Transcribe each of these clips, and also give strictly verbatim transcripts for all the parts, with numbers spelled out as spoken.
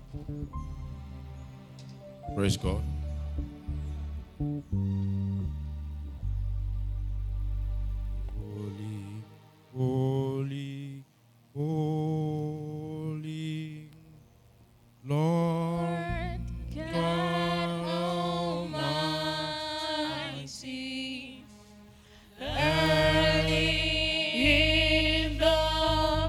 Praise God. Holy, holy, holy, Lord God Almighty. Early in the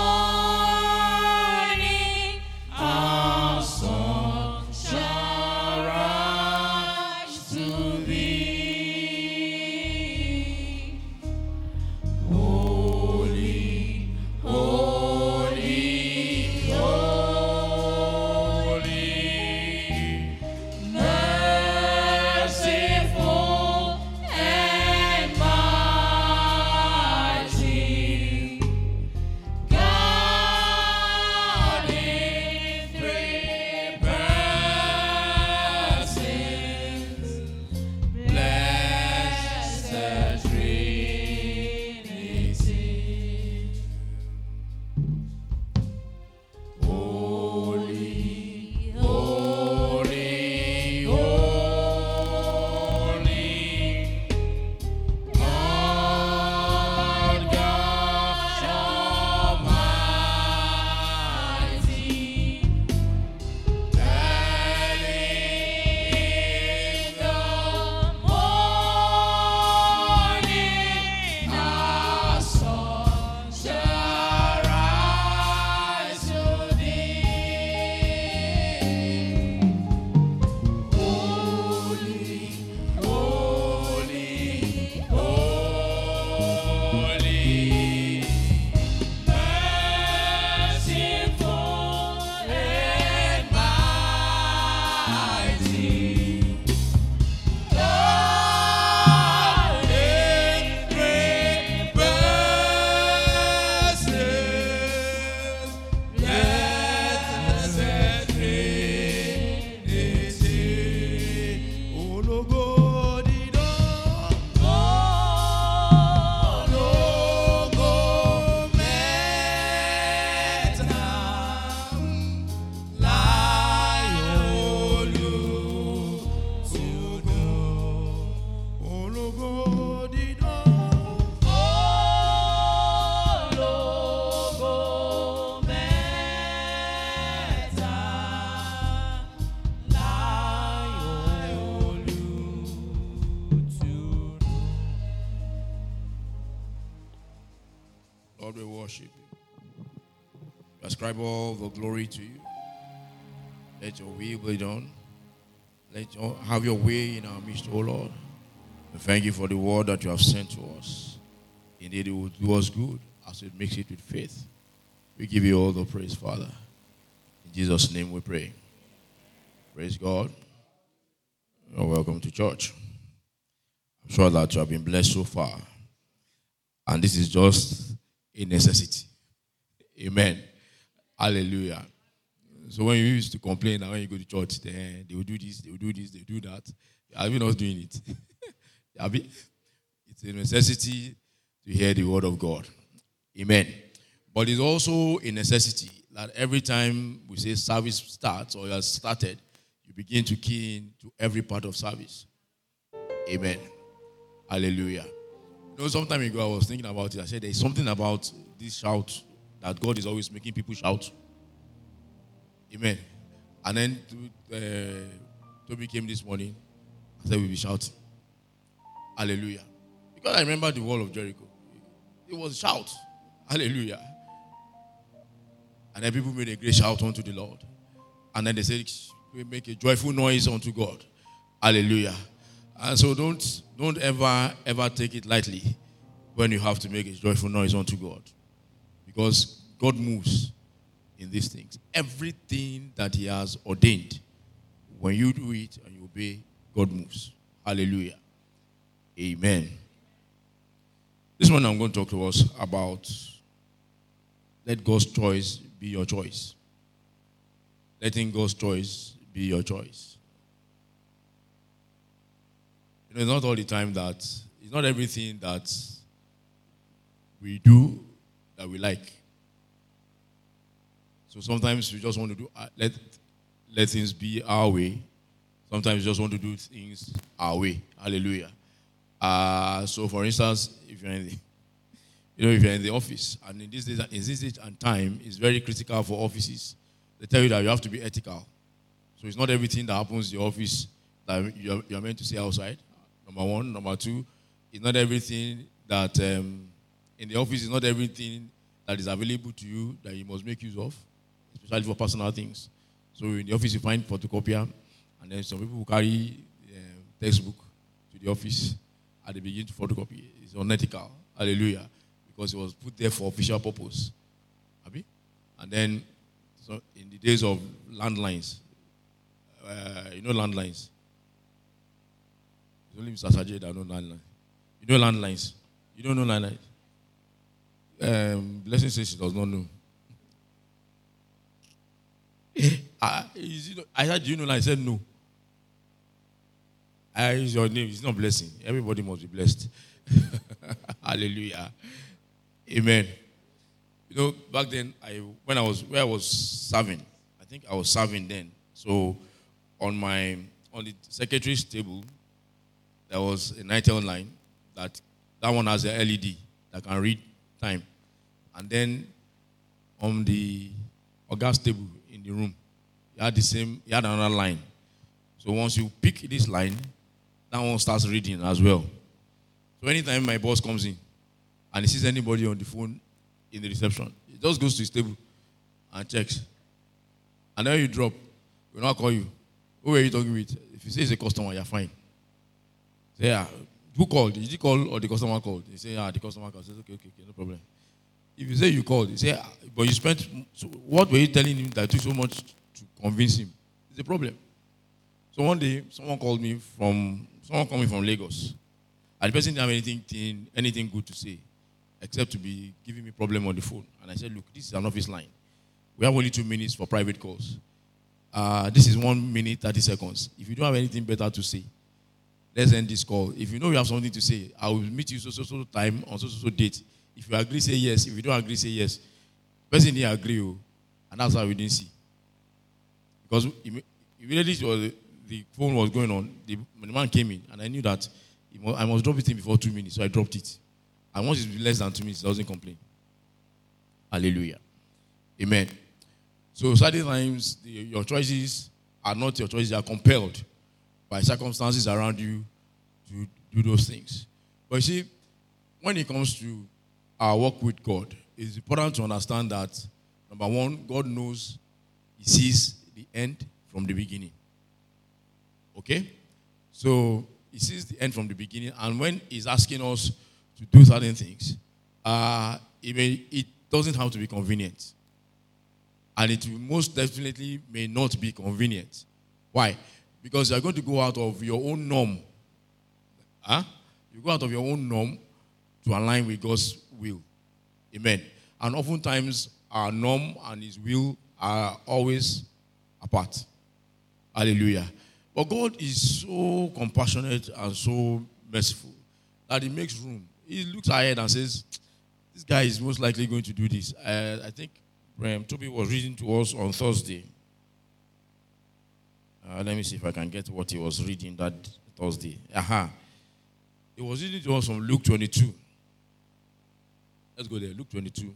morning, our song shall rise to thee. Holy, holy, holy, merciful and mighty, God in three persons, blessed Trinity. Holy, holy, holy, Lord God Almighty. Early in the morning, our song shall rise to thee. Holy, holy, holy, merciful and mighty, God in three persons, blessed Trinity. Ologo dido, ologo mẹ́ta, láyọ̀lútùdó. Ologo dido, ologo mẹ́ta, láyọ̀lútùdó. Lord, we worship you. We ascribe all the glory to you. Let your will be done. Let your, have your way in our midst, O Lord. We thank you for the word that you have sent to us. Indeed, it will do us good as it makes it with faith. We give you all the praise, Father. In Jesus' name we pray. Praise God. You're welcome to church. I'm sure that you have been blessed so far. And this is just a necessity. Amen. Hallelujah. So when you used to complain that when you go to church, then they will do this, they will do this, they will do that. Have you not doing it? Have you? It's a necessity to hear the word of God. Amen. But it's also a necessity that every time we say service starts or has started, you begin to key in to every part of service. Amen. Hallelujah. You know, some time ago I was thinking about it. I said there's something about this shout that God is always making people shout. Amen. And then uh, Toby came this morning. I said we'll be shouting. Hallelujah. Because I remember the wall of Jericho. It was shout. Hallelujah. And then people made a great shout unto the Lord. And then they said, we make a joyful noise unto God. Hallelujah. And so don't, don't ever, ever take it lightly when you have to make a joyful noise unto God. Because God moves in these things. Everything that he has ordained, when you do it and you obey, God moves. Hallelujah. Amen. This morning I'm going to talk to us about let God's choice be your choice. Letting God's choice be your choice. You know, it's not all the time that, it's not everything that we do that we like. So sometimes we just want to do, uh, let let things be our way. Sometimes we just want to do things our way. Hallelujah. Uh, so, for instance, if you're in the, you know, if you're in the office, and in this day, in this age and time, it's very critical for offices. They tell you that you have to be ethical. So it's not everything that happens in the office that you're, you're meant to say outside. Number one. Number two, it's not everything that um, in the office is not everything that is available to you that you must make use of, especially for personal things. So in the office you find photocopier, and then some people will carry um, textbook to the office and they begin to photocopy. It's unethical. Hallelujah. Because it was put there for official purpose. Abi? And then so in the days of landlines, uh, you know landlines. It's only Mister Sajid that know landlines. You know landlines. You don't know landlines. Um, Blessing says she does not know. I, is it, I said, do you know? I said no. I use your name. It's not blessing. Everybody must be blessed. Hallelujah. Amen. You know, back then, I when I was where I was serving, I think I was serving then. So on my on the secretary's table, there was a nitel line that that one has a L E D that can read time. And then on the August table in the room, you had the same, you had another line. So once you pick this line, that one starts reading as well. So anytime my boss comes in and he sees anybody on the phone in the reception, he just goes to his table and checks. And then you drop, we'll not call you. Who are you talking with? If you say it's a customer, you're fine. Say, yeah, who called? Did you call or the customer called? He say, yeah, the customer called. He says, okay, okay, okay, no problem. If you say you called, you say, ah, but you spent, so what were you telling him that took so much to convince him? It's a problem. So one day, someone called me from, someone called me from Lagos. And the person didn't have anything, anything good to say, except to be giving me problem on the phone. And I said, look, this is an office line. We have only two minutes for private calls. Uh, this is one minute, thirty seconds. If you don't have anything better to say, let's end this call. If you know you have something to say, I will meet you so, so, so time on so, so, so date. If you agree, say yes. If you don't agree, say yes. Person didn't agree, oh, and that's how we didn't see. Because immediately the phone was going on, the, the man came in, and I knew that I must drop it in before two minutes, so I dropped it. And once it's less than two minutes, he doesn't complain. Hallelujah. Amen. So certain times, the, your choices are not your choices, they are compelled by circumstances around you to do those things. But you see, when it comes to our walk with God, it's important to understand that, number one, God knows, He sees the end from the beginning. Okay? So, He sees the end from the beginning, and when He's asking us to do certain things, uh, it, may, it doesn't have to be convenient. And it most definitely may not be convenient. Why? Because you're going to go out of your own norm. Huh? You go out of your own norm to align with God's will. Amen. And oftentimes, our norm and His will are always apart. Hallelujah. But God is so compassionate and so merciful that He makes room. He looks ahead and says, this guy is most likely going to do this. Uh, I think um, Toby was reading to us on Thursday. Uh, let me see if I can get what he was reading that Thursday. Aha. He was reading to us from Luke twenty-two. Let's go there. Luke twenty-two.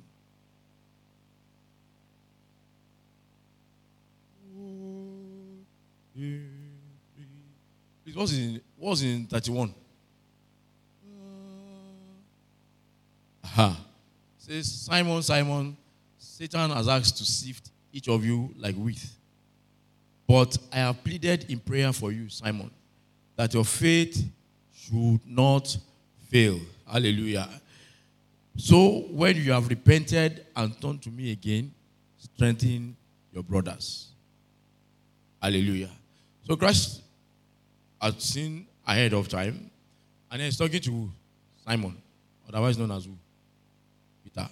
It was in, was in thirty-one. Aha. It says, Simon, Simon, Satan has asked to sift each of you like wheat. But I have pleaded in prayer for you, Simon, that your faith should not fail. Hallelujah. So when you have repented and turned to me again, strengthen your brothers. Hallelujah. So Christ had seen ahead of time, and then he's talking to Simon, otherwise known as who? Peter.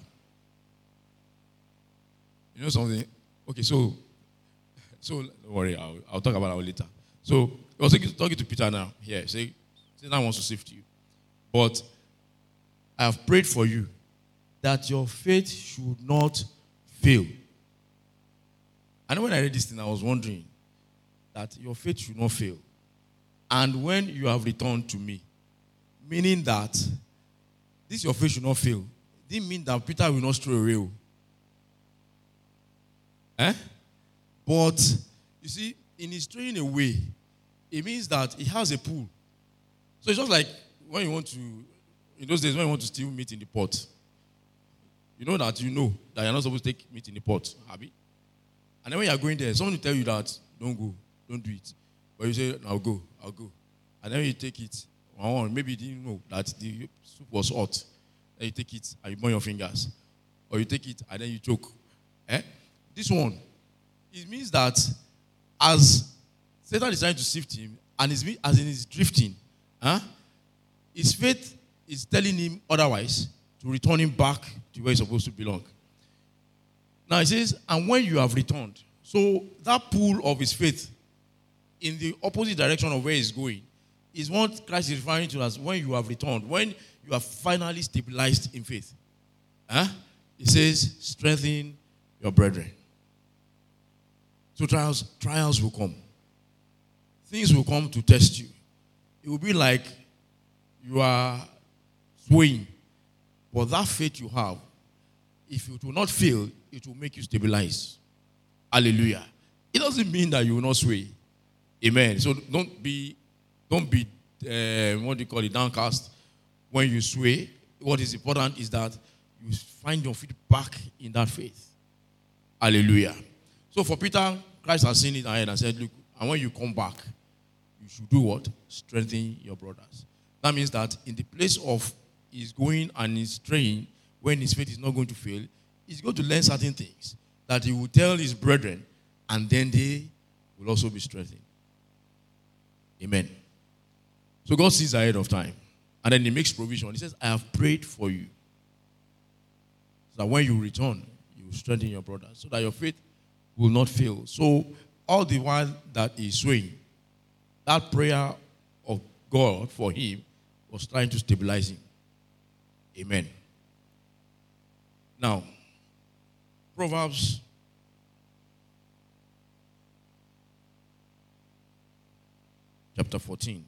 You know something? Okay, so, so don't worry, I'll, I'll talk about it later. So he was talking to Peter now. Here, say, Satan wants to sift you, but I have prayed for you that your faith should not fail. And when I read this thing, I was wondering, that your faith should not fail. And when you have returned to me, meaning that this your faith should not fail, it didn't mean that Peter will not stray away. Eh? But, you see, in his straying away, it means that he has a pool. So it's just like when you want to, in those days, when you want to steal meat in the pot, you know that you know that you're not supposed to take meat in the pot, Abby. And then when you're going there, someone will tell you that, don't go, don't do it. But you say, I'll go, I'll go. And then you take it. Or maybe you didn't know that the soup was hot. Then you take it and you burn your fingers. Or you take it and then you choke. Eh? This one, it means that as Satan is trying to sift him, and as in he's drifting, huh, his faith is telling him otherwise, to return him back to where he's supposed to belong. Now it says, and when you have returned, so that pool of his faith in the opposite direction of where he's going is what Christ is referring to as when you have returned, when you have finally stabilized in faith. Huh? He says, strengthen your brethren. So trials, trials will come. Things will come to test you. It will be like you are swaying. But that faith you have, if it will not fail, it will make you stabilize. Hallelujah. It doesn't mean that you will not sway. Amen. So don't be, don't be, uh, what do you call it, downcast when you sway. What is important is that you find your feet back in that faith. Hallelujah. So for Peter, Christ has seen it ahead and said, look, and when you come back, you should do what? Strengthen your brothers. That means that in the place of his going and his straying, when his faith is not going to fail, he's going to learn certain things that he will tell his brethren, and then they will also be strengthened. Amen. So God sees ahead of time. And then he makes provision. He says, I have prayed for you. So that when you return, you will strengthen your brothers, so that your faith will not fail. So all the while that he's swaying, that prayer of God for him was trying to stabilize him. Amen. Now, Proverbs chapter fourteen.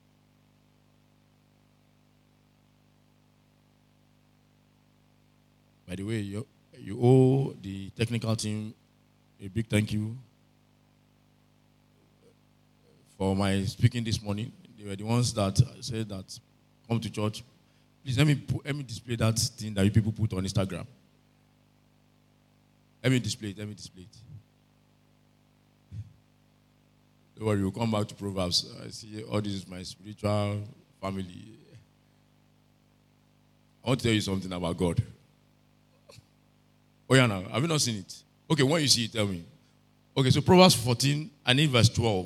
By the way, you, you owe the technical team a big thank you for my speaking this morning. They were the ones that said that come to church. Please let me put, let me display that thing that you people put on Instagram. Let me display it. Let me display it. Don't worry, we'll come back to Proverbs. I see all this is my spiritual family. I want to tell you something about God. Oh yeah, now have you not seen it? Okay, when you see it, tell me. Okay, so Proverbs fourteen and in verse twelve.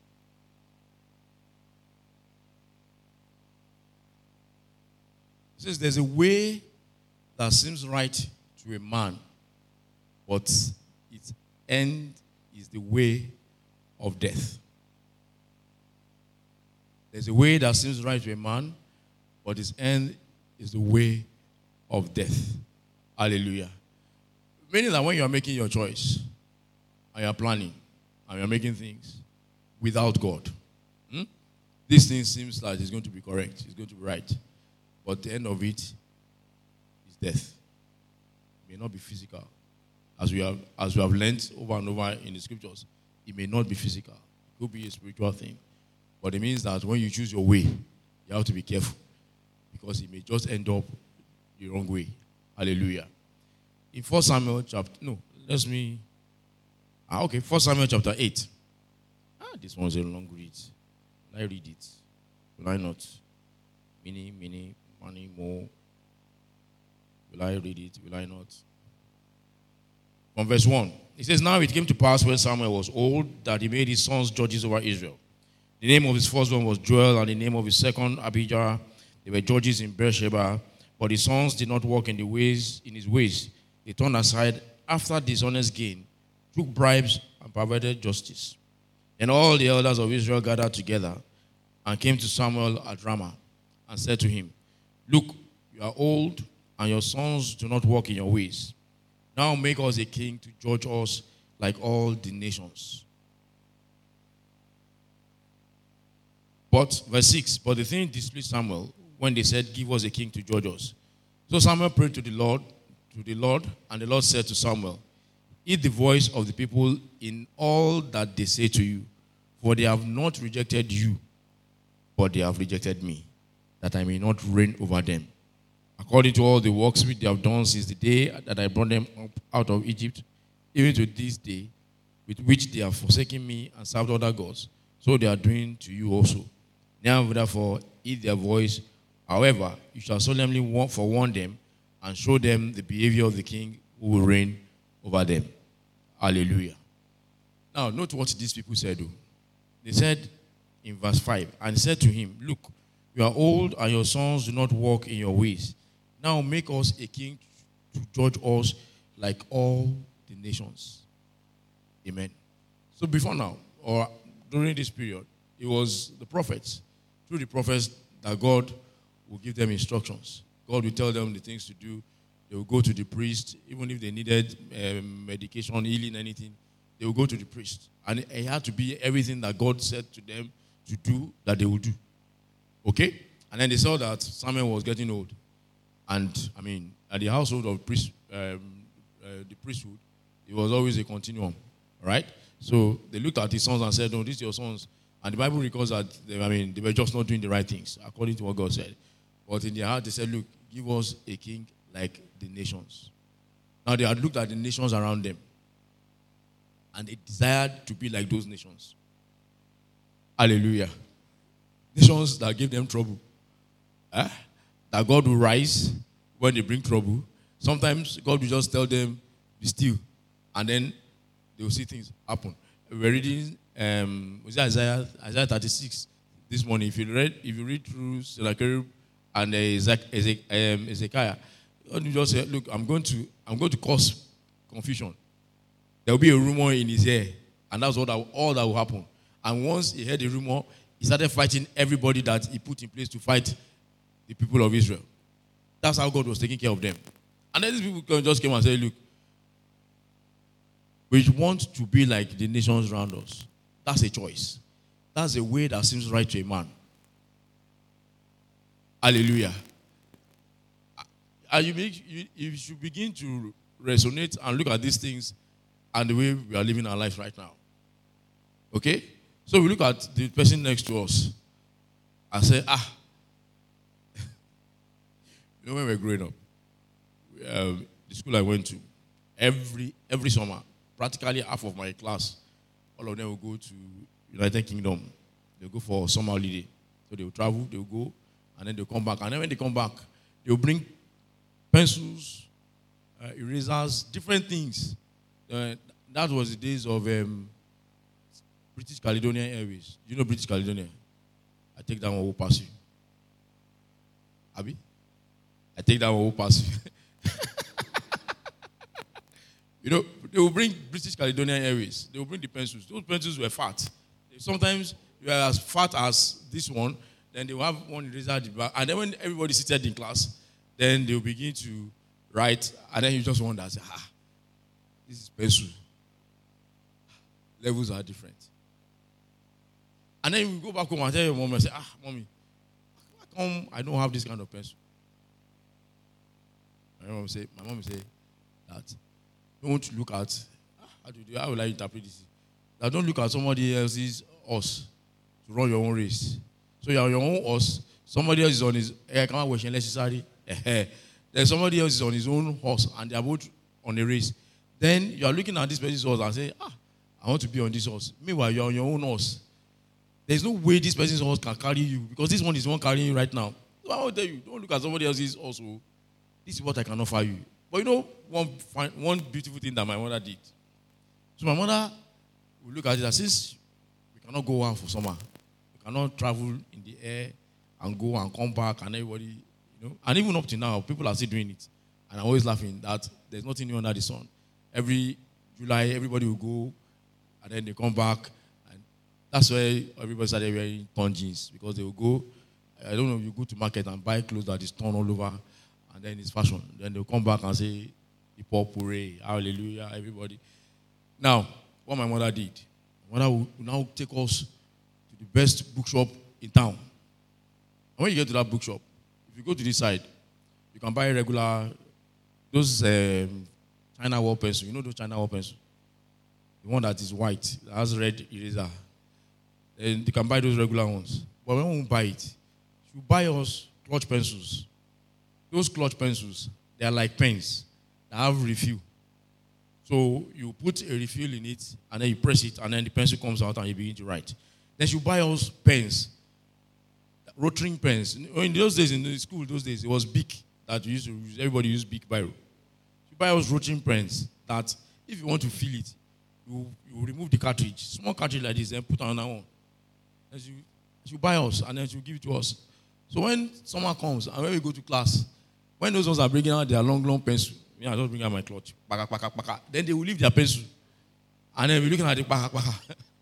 It says, there's a way that seems right to a man, but its end is the way of death. There's a way that seems right to a man, but its end is the way of death. Hallelujah. Meaning that when you are making your choice, and you are planning, and you are making things without God, hmm, this thing seems like it's going to be correct, it's going to be right. But the end of it is death. It may not be physical. As we have as we have learned over and over in the scriptures, it may not be physical. It could be a spiritual thing. But it means that when you choose your way, you have to be careful. Because it may just end up the wrong way. Hallelujah. In First Samuel chapter, no, let me, ah, okay, First Samuel chapter eight. Ah, this one's a long read. Will I read it? Will I not? Mini, mini, money, more. Will I read it? Will I not? From verse one. It says, now it came to pass when Samuel was old that he made his sons judges over Israel. The name of his firstborn was Joel, and the name of his second Abijah. They were judges in Beersheba, but his sons did not walk in the ways in his ways. They turned aside after dishonest gain, took bribes, and perverted justice. And all the elders of Israel gathered together and came to Samuel at Ramah and said to him, look, you are old, and your sons do not walk in your ways. Now make us a king to judge us like all the nations. But, verse six, but the thing displeased Samuel when they said, give us a king to judge us. So Samuel prayed to the Lord, to the Lord, and the Lord said to Samuel, heed the voice of the people in all that they say to you, for they have not rejected you, but they have rejected me, that I may not reign over them. According to all the works which they have done since the day that I brought them up out of Egypt, even to this day, with which they have forsaken me and served other gods, so they are doing to you also. Now, therefore, heed their voice. However, you shall solemnly forewarn them and show them the behavior of the king who will reign over them. Hallelujah. Now, note what these people said, though. They said in verse five, and said to him, look, you are old, and your sons do not walk in your ways. Now make us a king to judge us like all the nations. Amen. So before now, or during this period, it was the prophets. Through the prophets that God will give them instructions. God will tell them the things to do. They will go to the priest, even if they needed um, medication, healing, anything. They will go to the priest. And it had to be everything that God said to them to do, that they will do. Okay? And then they saw that Samuel was getting old. And, I mean, at the household of priest, um, uh, the priesthood, it was always a continuum. All right? So they looked at his sons and said, no, these are your sons. And the Bible records that, they, I mean, they were just not doing the right things, according to what God said. But in their heart, they said, look, give us a king like the nations. Now, they had looked at the nations around them. And they desired to be like those nations. Hallelujah. Nations that give them trouble. Eh? That God will rise when they bring trouble. Sometimes God will just tell them, be still. And then they will see things happen. We're reading, um, was it Isaiah, Isaiah thirty-six this morning. If you read, if you read through Sennacherib and uh, Ezekiah, God will just say, look, I'm going to, I'm going to cause confusion. There will be a rumor in his ear, and that's all that, all that will happen. And once he heard the rumor, he started fighting everybody that he put in place to fight the people of Israel. That's how God was taking care of them. And then these people just came and said, look, we want to be like the nations around us. That's a choice. That's a way that seems right to a man. Hallelujah. And you, make, you, you should begin to resonate and look at these things and the way we are living our lives right now. Okay? So we look at the person next to us and say, ah, you know when we were growing up, uh, the school I went to, every every summer, practically half of my class, all of them will go to United Kingdom. They'll go for summer holiday. So they'll travel, they'll go, and then they'll come back. And then when they come back, they'll bring pencils, uh, erasers, different things. Uh, that was the days of um, British Caledonian Airways. You know British Caledonia? I take that one who pass you. Abi? I take that one who pass you. You know, they will bring British Caledonian Airways. They will bring the pencils. Those pencils were fat. Sometimes you are as fat as this one, then they will have one eraser at the back. And then when everybody seated in class, then they will begin to write, and then you just wonder, say, ah, this is pencil. Levels are different. And then you go back home and tell your mom and say, ah, mommy, how come I don't have this kind of pencil? My mom say, my mom say that don't look at, how, do you, how will I interpret this? That don't look at somebody else's horse to run your own race. So you're on your own horse, somebody else is on his, eh, come on, necessary. Then somebody else is on his own horse and they are both on a race. Then you are looking at this person's horse and say, ah, I want to be on this horse. Meanwhile, you're on your own horse. There's no way this person's horse can carry you because this one is the one carrying you right now. So I will tell you, don't look at somebody else's horse. This is what I can offer you. But you know, one fine, one beautiful thing that my mother did. So my mother will look at it and since we cannot go out for summer, we cannot travel in the air and go and come back and everybody, you know. And even up to now, people are still doing it. And I'm always laughing that there's nothing new under the sun. Every July, everybody will go and then they come back. And that's why everybody started wearing torn jeans because they will go, I don't know, you go to market and buy clothes that is torn all over. And then it's fashion. Then they'll come back and say, hip hop, hooray, hallelujah, everybody. Now, what my mother did, my mother will now take us to the best bookshop in town. And when you get to that bookshop, if you go to this side, you can buy regular, those um, China wall pencil. You know those China wall pencil? The one that is white, that has red eraser. And you can buy those regular ones. But when we won't buy it, you buy us clutch pencils. Those clutch pencils, they are like pens that have refill. So you put a refill in it, and then you press it, and then the pencil comes out, and you begin to write. Then you buy us pens, rotary pens. In those days, in the school, those days, it was big that we used to use. Everybody used big biro. You buy us rotary pens that, if you want to fill it, you, you remove the cartridge, small cartridge like this, then put another one. Then you, you buy us, and then you give it to us. So when someone comes, and when we go to class, when those ones are bringing out their long, long pencil, me, I just bring out my clutch. Baka, baka, baka. Then they will leave their pencil. And then we're looking at the baka, baka.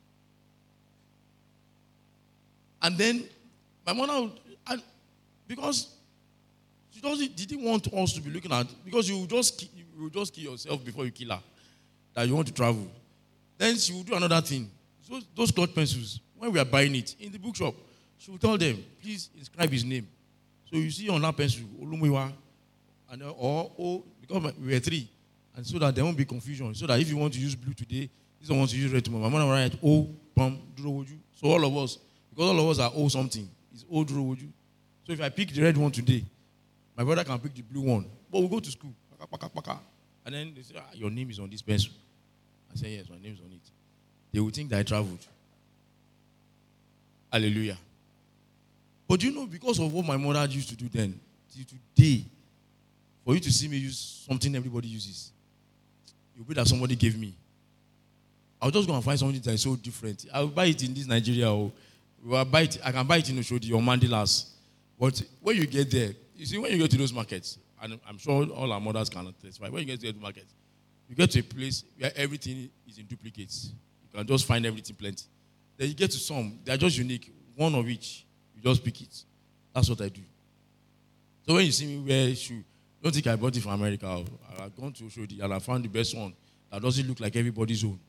And then my mother, would, and because she doesn't, didn't want us to be looking at, because you will just, you will just kill yourself before you kill her, that you want to travel. Then she will do another thing. So those clutch pencils, when we are buying it in the bookshop, she will tell them, please inscribe his name. So you see on that pencil, Olumuyiwa, and or oh, because we were three, and so that there won't be confusion. So that if you want to use blue today, this one wants to use red tomorrow. My mother will write O Pam Durowoju. So all of us, because all of us are O something, it's O Durowoju. So if I pick the red one today, my brother can pick the blue one. But we'll go to school, paka, paka, paka. And then they say, ah, your name is on this pencil. I say, yes, my name is on it. They will think that I traveled. Hallelujah. But you know, because of what my mother used to do then, till today, for you to see me use something everybody uses, you'll be that somebody gave me. I'll just go and find something that is so different. I'll buy it in this Nigeria, or I'll buy it, I can buy it in Oshodi or Mandilas. But when you get there, you see, when you get to those markets, and I'm sure all our mothers can testify, when you get to the market, you get to a place where everything is in duplicates. You can just find everything plenty. Then you get to some, they're just unique, one of each. You just pick it. That's what I do. So when you see me wear shoe, don't think I bought it from America. I've gone to Oshodi and I found the best one that doesn't look like everybody's own.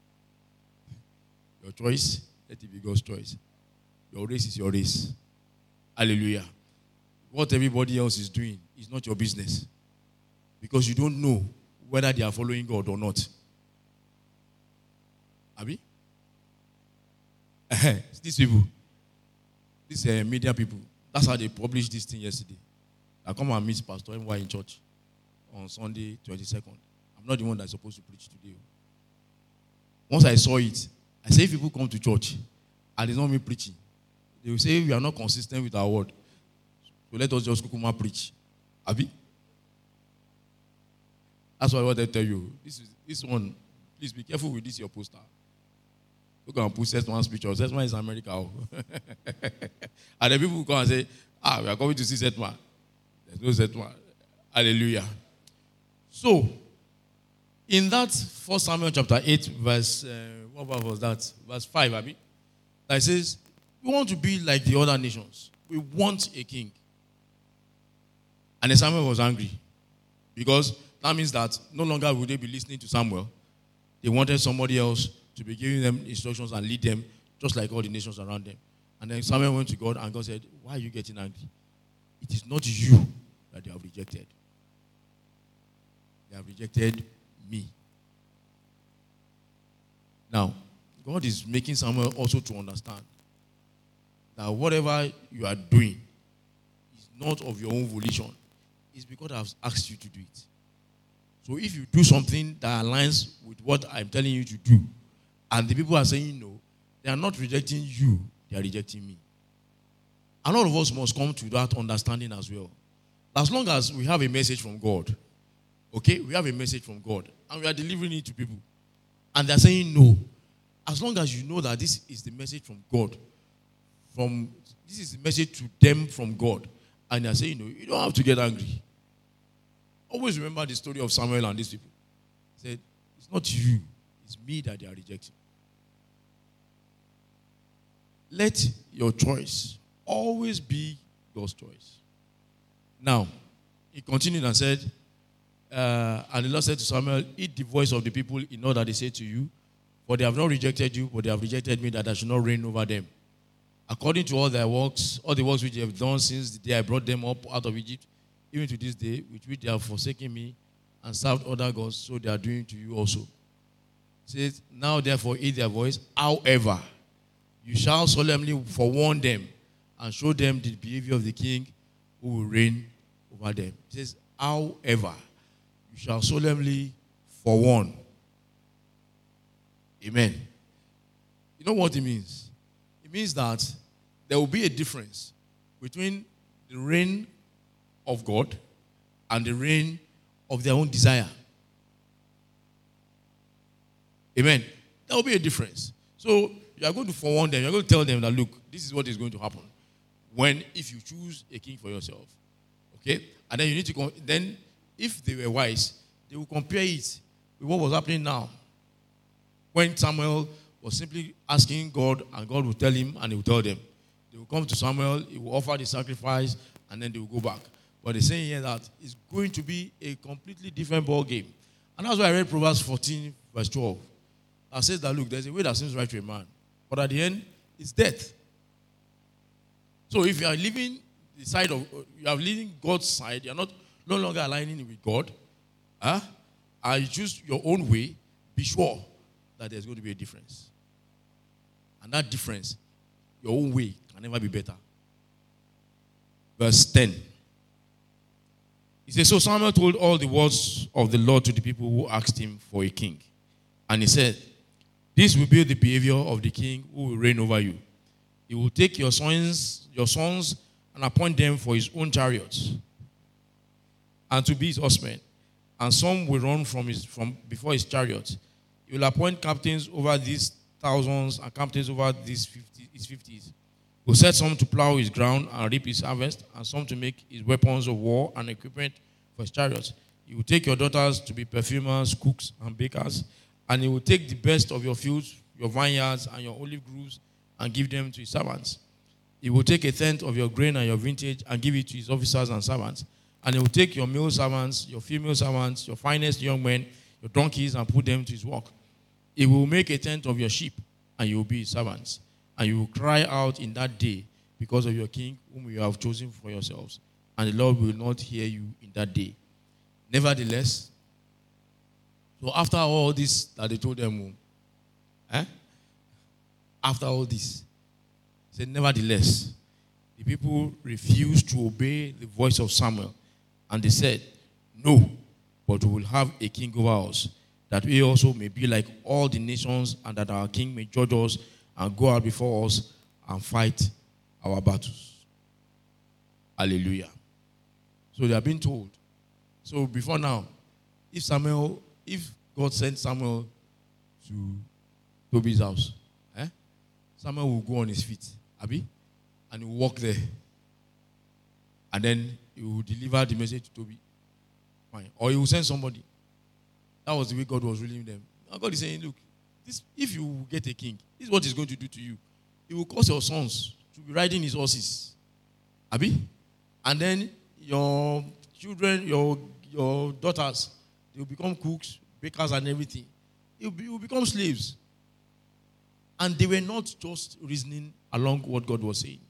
Your choice, let it be God's choice. Your race is your race. Hallelujah. What everybody else is doing is not your business. Because you don't know whether they are following God or not. Abi? These people, these uh, media people, that's how they published this thing yesterday. I come and meet Pastor M Y in church on Sunday, twenty-second. I'm not the one that's supposed to preach today. Once I saw it, I say if people come to church and it's not me preaching, they will say we are not consistent with our word. So let us just kukuma preach. Abi? That's what I want to tell you. This is this one. Please be careful with this your poster. You can put Setman speech or Setman is America. And the people will come and say, ah, we are going to see Setman. There's no Setman. Hallelujah. So, in that First Samuel chapter eight, verse, uh, what was that? Verse five, I mean, that says, we want to be like the other nations. We want a king. And then Samuel was angry. Because that means that no longer would they be listening to Samuel. They wanted somebody else to be giving them instructions and lead them, just like all the nations around them. And then Samuel went to God, and God said, why are you getting angry? It is not you that they have rejected. They have rejected me. Now, God is making Samuel also to understand that whatever you are doing is not of your own volition. It's because I've asked you to do it. So if you do something that aligns with what I'm telling you to do, and the people are saying no, they are not rejecting you, they are rejecting me. And all of us must come to that understanding as well. As long as we have a message from God, okay, we have a message from God, and we are delivering it to people, and they are saying no, as long as you know that this is the message from God, from this is the message to them from God, and they are saying no, you don't have to get angry. Always remember the story of Samuel and these people. He said, it's not you, it's me that they are rejecting. Let your choice always be God's choice. Now, he continued and said, uh, and the Lord said to Samuel, heed the voice of the people in all that they say to you, for they have not rejected you, but they have rejected me, that I should not reign over them. according to all their works, all the works which they have done since the day I brought them up out of Egypt, even to this day, with which they have forsaken me and served other gods, so they are doing to you also. It says, now therefore heed their voice. However, you shall solemnly forewarn them and show them the behavior of the king who will reign over them. It says, however, you shall solemnly forewarn. Amen. You know what it means? It means that there will be a difference between the reign of God and the reign of their own desire. Amen. There will be a difference. So you are going to forewarn them. You are going to tell them that, look, this is what is going to happen when, if you choose a king for yourself. Okay? And then you need to, then if they were wise, they will compare it with what was happening now. When Samuel was simply asking God, and God will tell him, and he will tell them. They will come to Samuel, he will offer the sacrifice, and then they will go back. But they're saying here that it's going to be a completely different ball game. And that's why I read Proverbs fourteen, verse twelve. That says that, look, there's a way that seems right to a man, but at the end, it's death. So if you are living the side of, you are leaving God's side, you are not no longer aligning with God, huh? and you choose your own way, be sure that there's going to be a difference. And that difference, your own way, can never be better. Verse ten. He says, so Samuel told all the words of the Lord to the people who asked him for a king. And he said, this will be the behavior of the king who will reign over you. He will take your sons, your sons and appoint them for his own chariots and to be his horsemen. And some will run from his from before his chariots. He will appoint captains over these thousands and captains over these fifty, his fifties. He will set some to plow his ground and reap his harvest, and some to make his weapons of war and equipment for his chariots. He will take your daughters to be perfumers, cooks, and bakers, and he will take the best of your fields, your vineyards, and your olive groves, and give them to his servants. He will take a tenth of your grain and your vintage and give it to his officers and servants. And he will take your male servants, your female servants, your finest young men, your donkeys, and put them to his work. He will make a tenth of your sheep, and you will be his servants. And you will cry out in that day because of your king whom you have chosen for yourselves. And the Lord will not hear you in that day. Nevertheless, so after all this that they told them, eh? after all this, he said, nevertheless, the people refused to obey the voice of Samuel. And they said, no, but we will have a king over us, that we also may be like all the nations, and that our king may judge us and go out before us and fight our battles. Hallelujah. So they are being told. So before now, if Samuel, if God sent Samuel to Toby's house, eh, Samuel will go on his feet, Abi, and he will walk there. And then he will deliver the message to Toby. Fine. Or he will send somebody. That was the way God was ruling them. Now God is saying, look, this, if you get a king, this is what he's going to do to you. He will cause your sons to be riding his horses. Abi? And then your children, your, your daughters, they will become cooks, bakers, and everything. They will, be, will become slaves. And they were not just reasoning along what God was saying.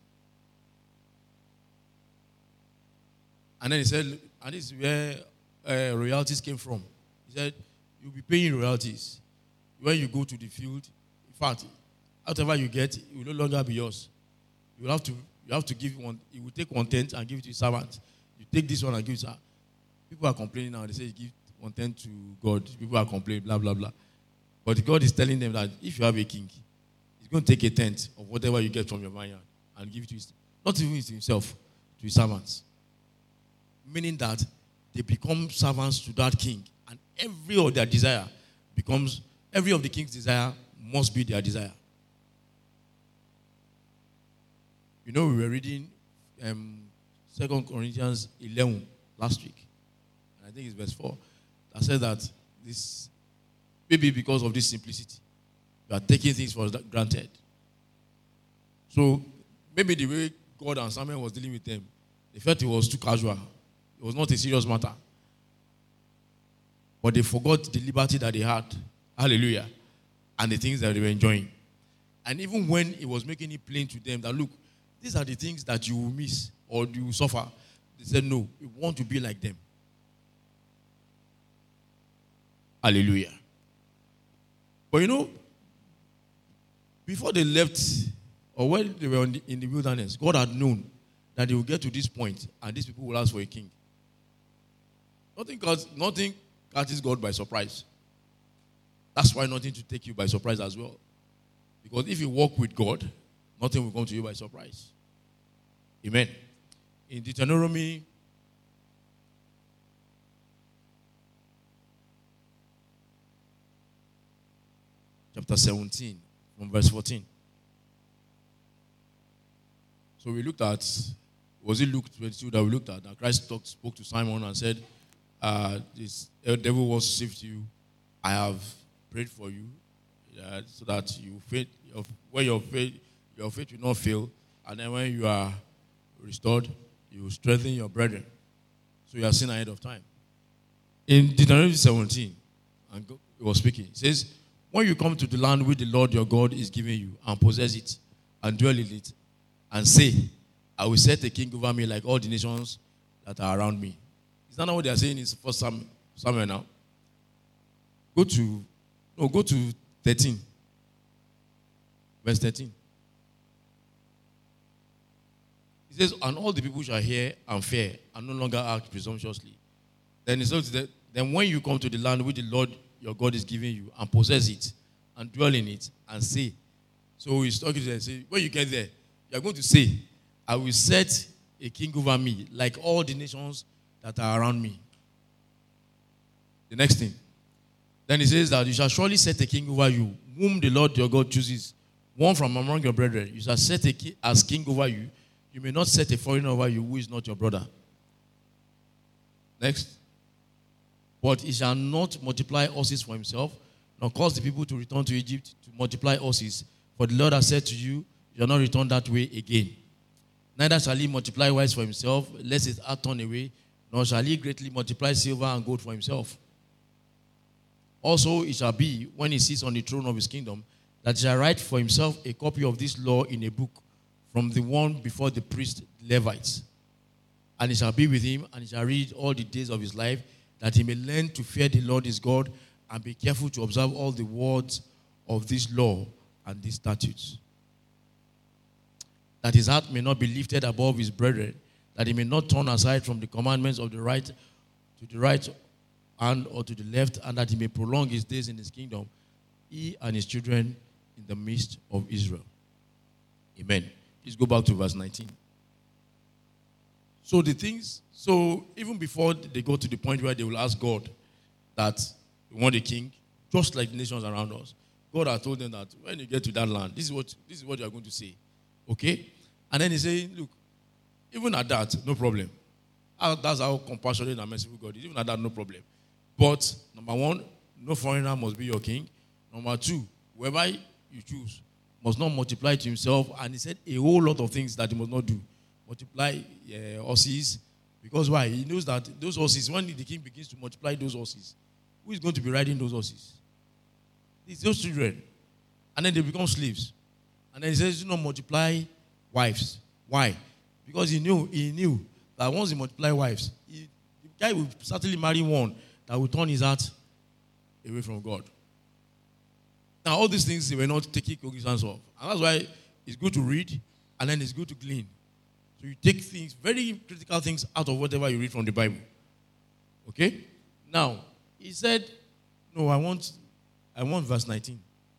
And then he said, and this is where uh, royalties came from. He said, you'll be paying royalties when you go to the field. In fact, whatever you get, it will no longer be yours. You will have to, you have to give one. You will take one tenth and give it to your servant. You take this one and give it to her. People are complaining now. They say you give one tenth to God. People are complaining, blah blah blah. But God is telling them that if you have a king, he's going to take a tenth of whatever you get from your vineyard and give it to his, not even to himself, to his servants. Meaning that they become servants to that king, and every of their desire becomes, every of the king's desire must be their desire. You know, we were reading um, Second Corinthians eleven last week, and I think it's verse four, that says that this, maybe because of this simplicity, you are taking things for granted. So maybe the way God and Samuel was dealing with them, they felt it was too casual. It was not a serious matter. But they forgot the liberty that they had. Hallelujah. And the things that they were enjoying. And even when he was making it plain to them that, look, these are the things that you will miss or you will suffer, they said, no, we want to be like them. Hallelujah. But you know, before they left, or when they were in the, in the wilderness, God had known that they will get to this point and these people will ask for a king. Nothing, nothing catches God by surprise. That's why nothing to take you by surprise as well. Because if you walk with God, nothing will come to you by surprise. Amen. In Deuteronomy chapter seventeen, from verse fourteen. So we looked at, was it Luke twenty-two that we looked at? That Christ talked, spoke to Simon and said, uh, this devil wants to sift you. I have prayed for you uh, so that you faith, your, where your faith, your faith will not fail. And then when you are restored, you will strengthen your brethren. So you are seen ahead of time. In Deuteronomy seventeen, and he was speaking, it says, when you come to the land which the Lord your God is giving you, and possess it, and dwell in it, and say, I will set a king over me like all the nations that are around me. Is that not what they are saying in First Samuel now? Go to, no, go to thirteen. Verse thirteen. It says, and all the people shall hear and fear, and no longer act presumptuously. Then it says that, then when you come to the land which the Lord your God is giving you, and possess it, and dwell in it, and say. So he's talking to them, say, when you get there, you are going to say, I will set a king over me, like all the nations that are around me. The next thing. Then he says that you shall surely set a king over you, whom the Lord your God chooses, one from among your brethren. You shall set a king as king over you. You may not set a foreigner over you who is not your brother. Next. But he shall not multiply horses for himself, nor cause the people to return to Egypt to multiply horses. For the Lord has said to you, you shall not return that way again. Neither shall he multiply wives for himself, lest his heart turn away, nor shall he greatly multiply silver and gold for himself. Also it shall be, when he sits on the throne of his kingdom, that he shall write for himself a copy of this law in a book from the one before the priest Levites. And it shall be with him, and he shall read all the days of his life, that he may learn to fear the Lord his God, and be careful to observe all the words of this law and these statutes. That his heart may not be lifted above his brethren, that he may not turn aside from the commandments of the right to the right hand or to the left, and that he may prolong his days in his kingdom, he and his children in the midst of Israel. Amen. Please go back to verse nineteen. So the things, so even before they go to the point where they will ask God that we want a king, just like the nations around us, God has told them that when you get to that land, this is what this is what you are going to say. Okay? And then he says, look, even at that, no problem. That's how compassionate and merciful God is. Even at that, no problem. But, number one, no foreigner must be your king. Number two, whoever you choose must not multiply to himself. And he said a whole lot of things that he must not do. Multiply uh, horses. Because why? He knows that those horses, when the king begins to multiply those horses, who is going to be riding those horses? It's those children. And then they become slaves. And then he says, do not multiply wives. Why? Because he knew, he knew that once he multiply wives, he, the guy will certainly marry one that will turn his heart away from God. Now, all these things, they were not taking cognizance of. And that's why it's good to read, and then it's good to glean. So you take things, very critical things, out of whatever you read from the Bible. Okay? Now, he said, no, I want, I want verse nineteen.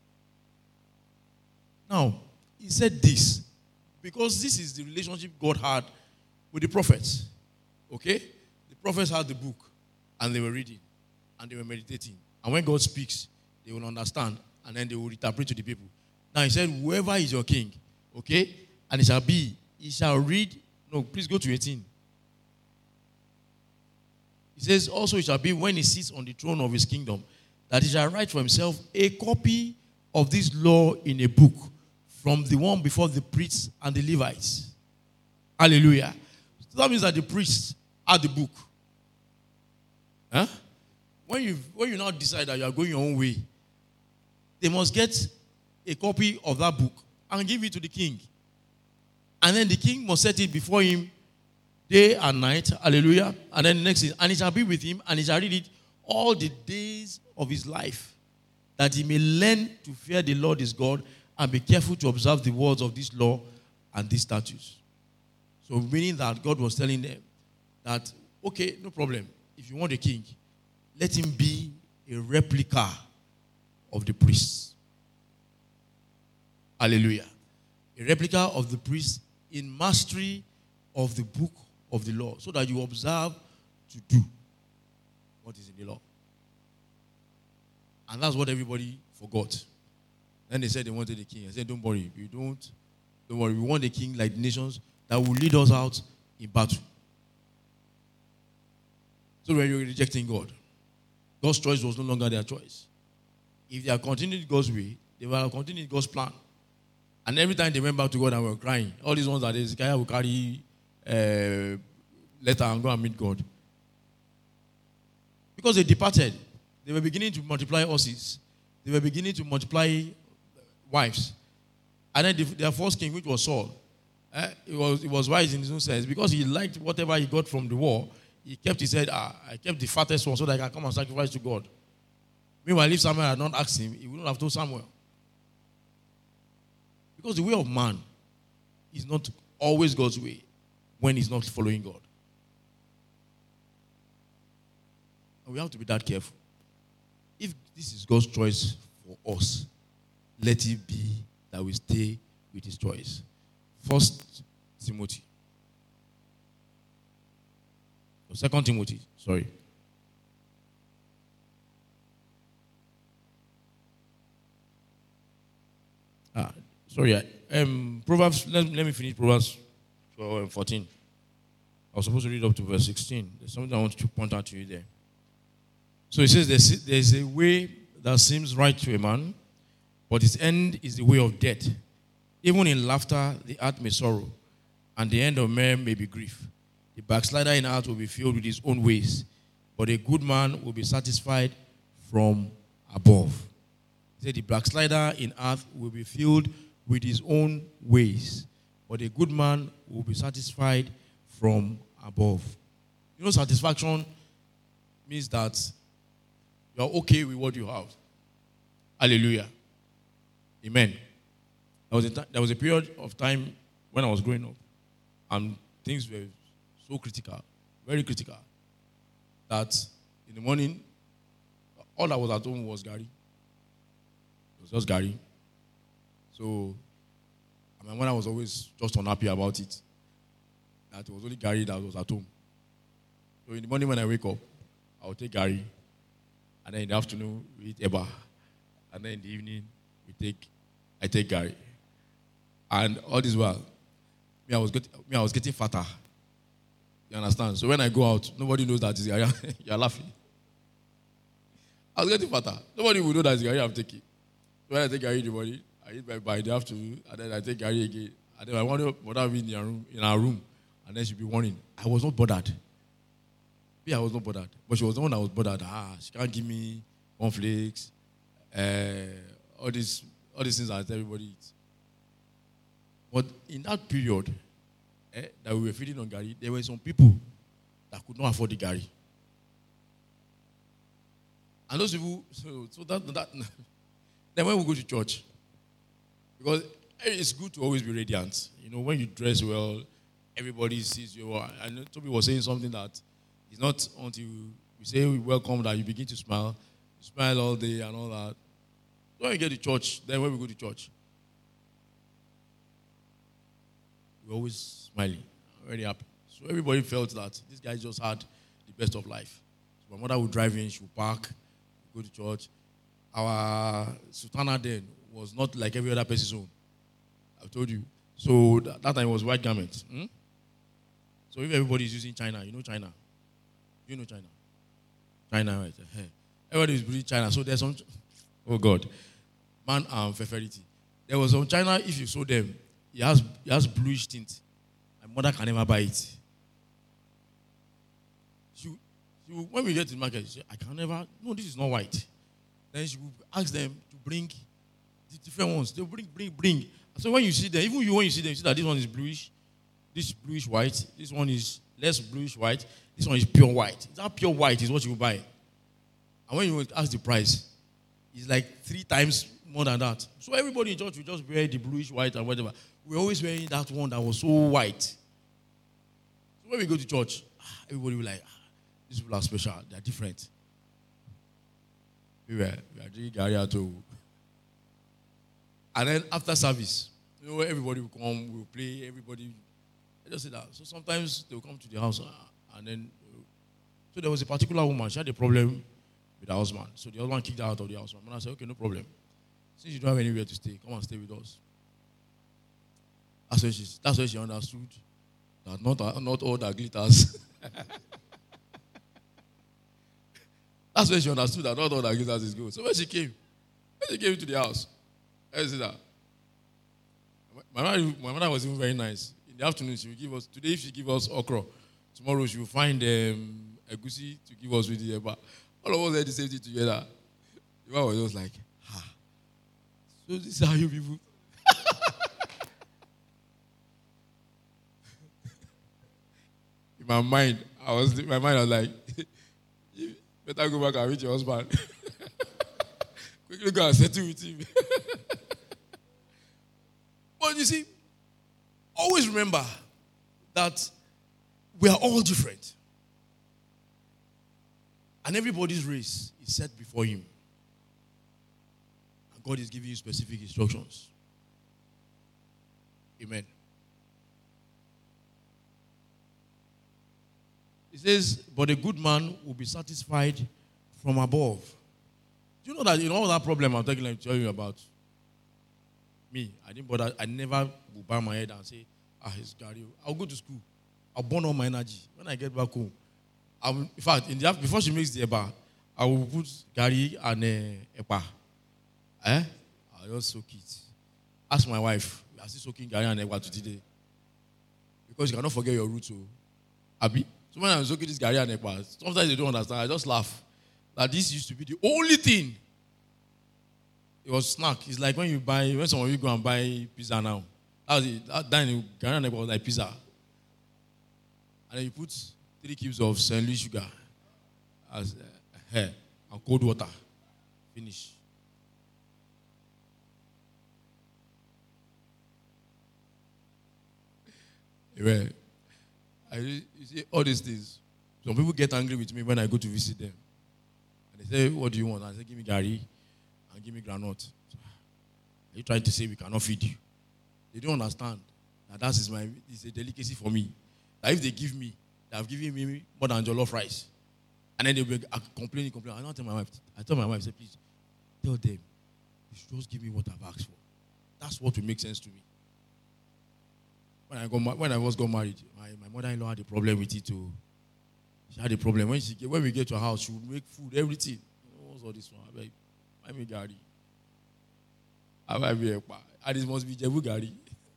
Now, he said this, because this is the relationship God had with the prophets. Okay? The prophets had the book, and they were reading, and they were meditating. And when God speaks, they will understand, and then they will interpret to the people. Now, he said, whoever is your king, okay, and it shall be, he shall read, no, please go to eighteen. He says, also it shall be when he sits on the throne of his kingdom, that he shall write for himself a copy of this law in a book, from the one before the priests and the Levites. Hallelujah. So that means that the priests had the book. Huh? When you when you now decide that you are going your own way, they must get a copy of that book and give it to the king. And then the king must set it before him day and night. Hallelujah. And then the next thing, and he shall be with him, and he shall read it all the days of his life, that he may learn to fear the Lord his God and be careful to observe the words of this law and these statutes. So meaning that God was telling them that, okay, no problem. If you want a king, let him be a replica of the priests. Hallelujah. A replica of the priests in mastery of the book of the law, so that you observe to do what is in the law. And that's what everybody forgot. Then they said they wanted a king. I said, don't worry, we don't, don't worry. We want a king like the nations that will lead us out in battle. So when you're rejecting God, God's choice was no longer their choice. If they had continued God's way, they would have continued God's plan. And every time they went back to God and were crying, all these ones that Hezekiah will carry uh, letter and go and meet God. Because they departed. They were beginning to multiply horses. They were beginning to multiply wives. And then the, their first king, which was Saul, eh, it was, it was wise in his own sense. Because he liked whatever he got from the war, he kept his head, ah, I kept the fattest one so that I can come and sacrifice to God. Meanwhile, if Samuel had not asked him, he wouldn't have told Samuel. Because the way of man is not always God's way when he's not following God. And we have to be that careful. If this is God's choice for us, let it be that we stay with his choice. First Timothy. Or Second Timothy, sorry. Ah, sorry. Um, Proverbs, let, let me finish Proverbs fourteen. I was supposed to read up to verse sixteen. There's something I want to point out to you there. So it says there's, there's a way that seems right to a man, but its end is the way of death. Even in laughter, the heart may sorrow, and the end of man may be grief. The backslider in heart will be filled with his own ways, but a good man will be satisfied from above. He said the backslider in heart will be filled with his own ways, but a good man will be satisfied from above. You know, satisfaction means that you're okay with what you have. Hallelujah. Amen. There was, a th- there was a period of time when I was growing up, and things were so critical, very critical, that in the morning, all that was at home was Gary. It was just Gary. So, I mean, when I was always just unhappy about it, that it was only Gary that was at home. So in the morning when I wake up, I will take Gary, and then in the afternoon we eat Eba, and then in the evening we take, I take Gary, and all this while, me I was get, me I was getting fatter. You understand? So when I go out, nobody knows that it's Gary. You're laughing. I was getting fatter. Nobody will know that it's Gary I'm taking. So when I take Gary in the morning, I eat by, by the afternoon, and then I take Gary again. And then I want to mother me in, her room, in our room, and then she'll be warning. I was not bothered. Me, I was not bothered. But she was the one that was bothered. Ah, she can't give me cornflakes, uh, all these all these things that everybody eats. But in that period eh, that we were feeding on Gary, there were some people that could not afford the Gary. And those people, so, so that, that then when we go to church, because it's good to always be radiant. You know, when you dress well, everybody sees you. And Toby was saying something that it's not until you say welcome that you begin to smile. You smile all day and all that. So when you get to church, then when we go to church, we're always smiling, very happy. So everybody felt that this guy just had the best of life. So my mother would drive in, she would park, go to church. Our sultana then was not like every other person's own. I've told you. So that, that time was white garments. Hmm? So if everybody is using China, you know China. You know China. China, right? Everybody is using China. So there's some, oh God, man and feferity. There was some China, if you saw them, it has, it has bluish tint. My mother can never buy it. She, she, when we get to the market, she said, I can never, no, this is not white. Then she would ask them to bring the different ones. They bring, bring, bring. So when you see them, even you when you see them, you see that this one is bluish, this is bluish white, this one is less bluish white, this one is pure white. That pure white is what you buy. And when you ask the price, it's like three times more than that. So everybody in church will just wear the bluish white and whatever. We're always wearing that one that was so white. So when we go to church, everybody will like, ah, these people are special. They are different. We were, we are drinking Gary at home. And then after service, you know, everybody will come, we'll play, everybody. I just say that. So sometimes they'll come to the house and then, so there was a particular woman, she had a problem with her husband. So the husband kicked her out of the house. And I said, okay, no problem. Since you don't have anywhere to stay, come and stay with us. That's when she, that's when she understood that not, not all that glitters. That's when she understood that not all that glitters is good. So when she came, when she came to the house, I said that. My mother, my mother was even very nice. In the afternoon, she will give us, today she give us okra. Tomorrow she will find um, egusi to give us with the eba. All of us had the same thing together. The man was just like, ha. So this is how you people. In my mind, I was in my mind, I was like, you better go back and meet your husband. Quickly go and settle with him. But you see, always remember that we are all different. And everybody's race is set before him. And God is giving you specific instructions. Amen. It says, but a good man will be satisfied from above. Do you know that in all that problem I'm talking like tell you about? Me, I didn't bother. I never will bow my head and say, ah, it's Gary. I'll go to school. I'll burn all my energy. When I get back home, I will, in fact, in the, before she makes the eba, I will put Gary and uh, epa. Eh? I'll just soak it. Ask my wife, I still soaking Gary and epa today. Because you cannot forget your roots. So, Abi. So when I'm soaking this Gary and epa, sometimes they don't understand. I just laugh. That this used to be the only thing. It was snack. It's like when you buy, when some of you go and buy pizza now. That was it. That then Gary and epa was like pizza. And then you put three cubes of Saint Louis sugar as uh, hair and cold water. Finish. Amen. I, you see, all these things. Some people get angry with me when I go to visit them. And they say, what do you want? I say, give me Gary and give me granite. Are you trying to say we cannot feed you? They don't understand that that is my, it's a delicacy for me. That if they give me, they have given me more than jollof rice. And then they will complain, complain. I don't tell my wife. I tell my wife, I say, please, tell them, you should just give me what I've asked for. That's what will make sense to me. When I got when I was got married, my, my mother-in-law had a problem with it too. She had a problem. When she when we get to her house, she would make food, everything. What's all this one? I'm like, I mean Gary. I might be a and this must be Jebu Gary.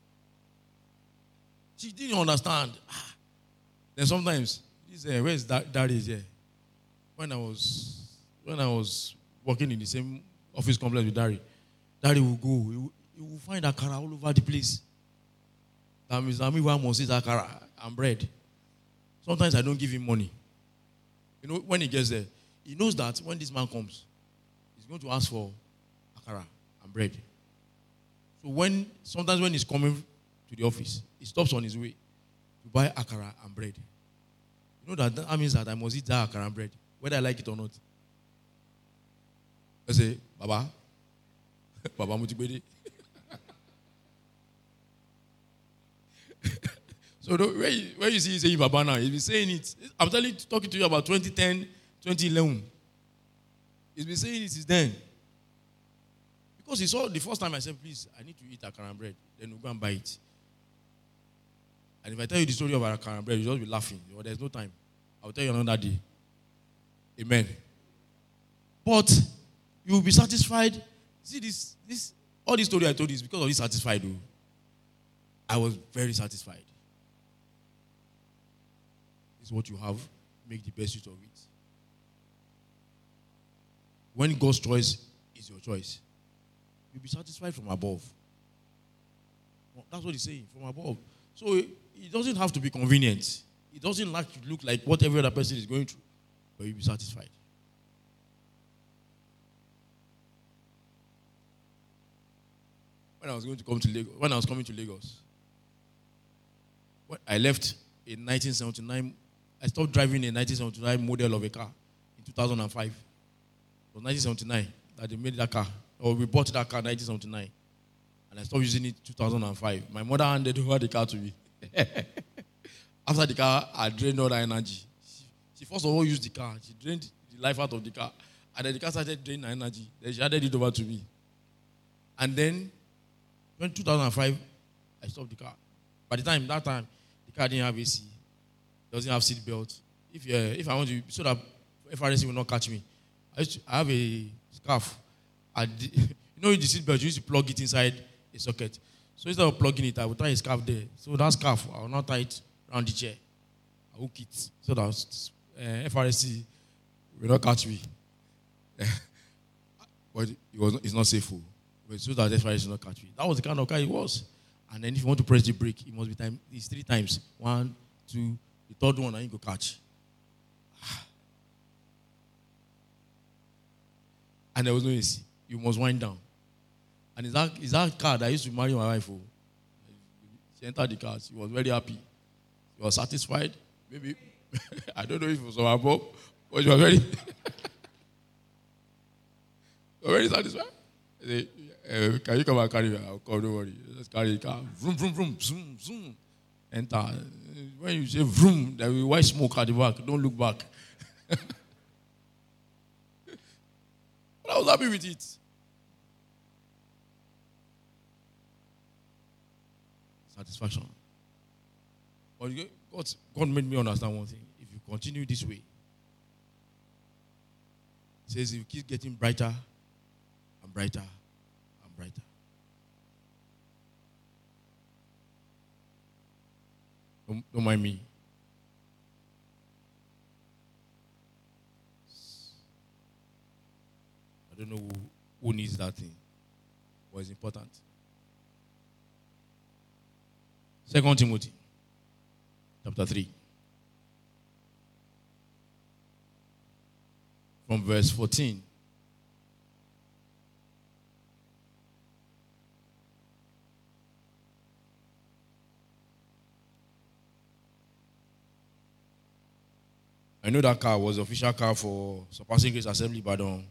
She didn't understand. Then sometimes, this, uh, where's that daddy here? When I was when I was working in the same office complex with Daddy, Daddy will go, he will, he will find akara all over the place. That means I mean one must eat akara and bread. Sometimes I don't give him money. You know, when he gets there, he knows that when this man comes, he's going to ask for akara and bread. So when sometimes when he's coming to the office, he stops on his way to buy akara and bread. You know that that means that I must eat that akara and bread, whether I like it or not. I say, Baba, Baba Mutibedi. So the, when, you, when you see you say Baba now, he's been saying it. I'm telling you, talking to you about twenty ten, twenty eleven. He's been saying it since then. Because he saw the first time I said, please, I need to eat akara and bread. Then we'll go and buy it. And if I tell you the story of akara and bread, you'll just be laughing. You know, there's no time. I'll tell you another day. Amen. But you will be satisfied. See this, this, all this story I told you is because of this satisfied. Though. I was very satisfied. This is what you have. Make the best use of it. When God's choice is your choice, You'll be satisfied from above. That's what he's saying, from above. So it doesn't have to be convenient. It doesn't like to look like what every other person is going through, but you'll be satisfied. When I was going to come to Lagos, when I was coming to Lagos, when I left in nineteen seventy-nine. I stopped driving a nineteen seventy-nine model of a car in two thousand five. It was nineteen seventy-nine that they made that car, or we bought that car in nineteen seventy-nine, and I stopped using it in two thousand five. My mother handed over the car to me. After the car, I drained all the energy. She, she first of all used the car. She drained the life out of the car, and then the car started draining energy. Then she handed it over to me. And then, when two thousand five, I stopped the car. By the time, that time, the car didn't have A C, doesn't have seat belt. If uh, if I want to, so that F R S C will not catch me, I, used to, I have a scarf. I did, you know, the seat belt, you used to plug it inside a socket. So instead of plugging it, I will tie a scarf there. So that scarf, I will not tie it around the chair. I hook it so that uh, F R S C will not catch me. But it was, it's not safe. But so that F R S C will not catch me. That was the kind of car it was. And then if you want to press the brake, it must be time. It's three times. One, two, the third one, I ain't go catch. And there was no A C. You must wind down. And it's that, it's that car that I used to marry my wife for. She entered the car. She was very happy. She was satisfied. Maybe, I don't know if it was from above, but she was very, she was very satisfied. I said, uh, can you come and carry me? I'll come, don't worry. Just carry the car. Vroom, vroom, vroom, zoom, zoom. Enter. When you say vroom, there will be white smoke at the back. Don't look back. But I was happy with it. Satisfaction. But God, God made me understand one thing. If you continue this way, He says if you keep getting brighter and brighter and brighter. Don't, don't mind me. I don't know who, who needs that thing, but it's important. Second Timothy, chapter three, from verse fourteen. I know that car was the official car for Surpassing Grace Assembly Badon.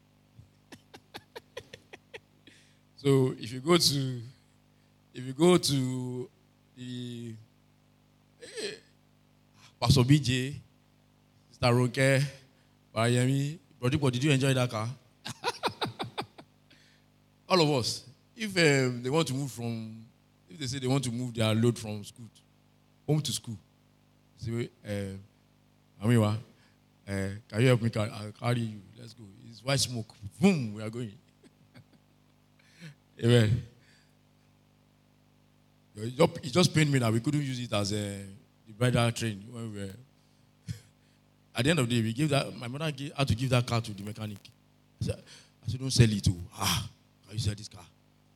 So if you go to, if you go to the eh, Pastor B J, Mister Ronke, Barayemi, Brother, did you enjoy that car? All of us. If um, they want to move from, if they say they want to move their load from school, to, home to school, say, uh, Amiwa, uh, can you help me? I'll carry you. Let's go. It's white smoke. Boom, we are going. Amen. It just pained me that we couldn't use it as a the bridal train when we were. At the end of the day, we gave that. My mother gave, had to give that car to the mechanic. I said, I said, don't sell it to. Ah, can you sell this car?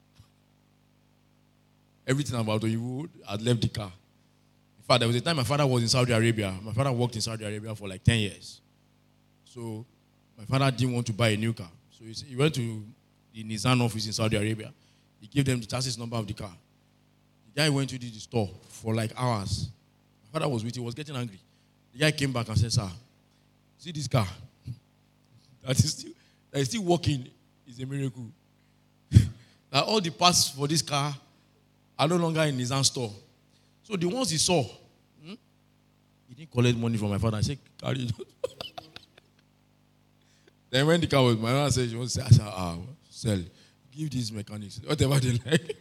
Everything about Oyibo had left the car. In fact, there was a time my father was in Saudi Arabia. My father worked in Saudi Arabia for like ten years. So my father didn't want to buy a new car. So he went to the Nissan office in Saudi Arabia. He gave them the chassis number of the car. The guy went to the store for like hours. My father was with him, he was getting angry. The guy came back and said, sir, see this car? That is still, that is still working is a miracle. That all the parts for this car are no longer in Nissan store. So the ones he saw, hmm, he didn't collect money from my father. I said, carry it. Then when the car was, my mother said, she wants to say, I said, ah, sell. Give these mechanics, whatever they like.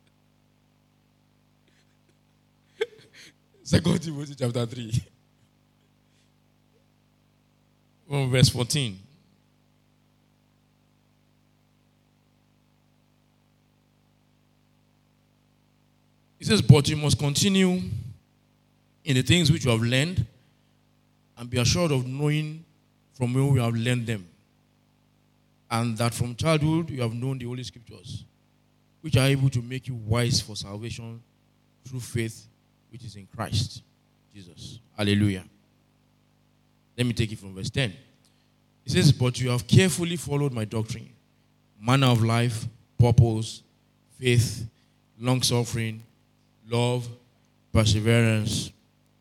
Second Timothy chapter three. From verse fourteen. It says, but you must continue in the things which you have learned and be assured of knowing from whom you have learned them. And that from childhood you have known the Holy Scriptures, which are able to make you wise for salvation through faith which is in Christ Jesus. Hallelujah. Let me take it from verse ten. It says, but you have carefully followed my doctrine, manner of life, purpose, faith, long-suffering, love, perseverance.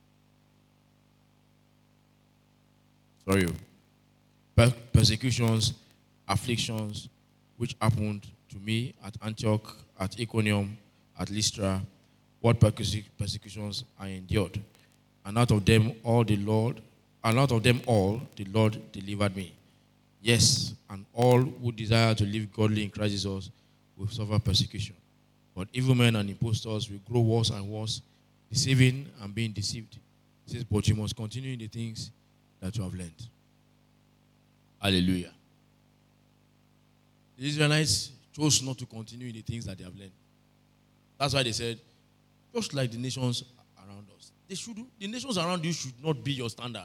Sorry. Per- persecutions, afflictions, which happened to me at Antioch, at Iconium, at Lystra, what persecu- persecutions I endured. And out of them all the Lord, and out of them all the Lord delivered me. Yes, and all who desire to live godly in Christ Jesus will suffer persecution. But evil men and impostors will grow worse and worse, deceiving and being deceived. It says, but you must continue in the things that you have learned. Hallelujah. The Israelites chose not to continue in the things that they have learned. That's why they said, just like the nations around us, they should, the nations around you should not be your standard.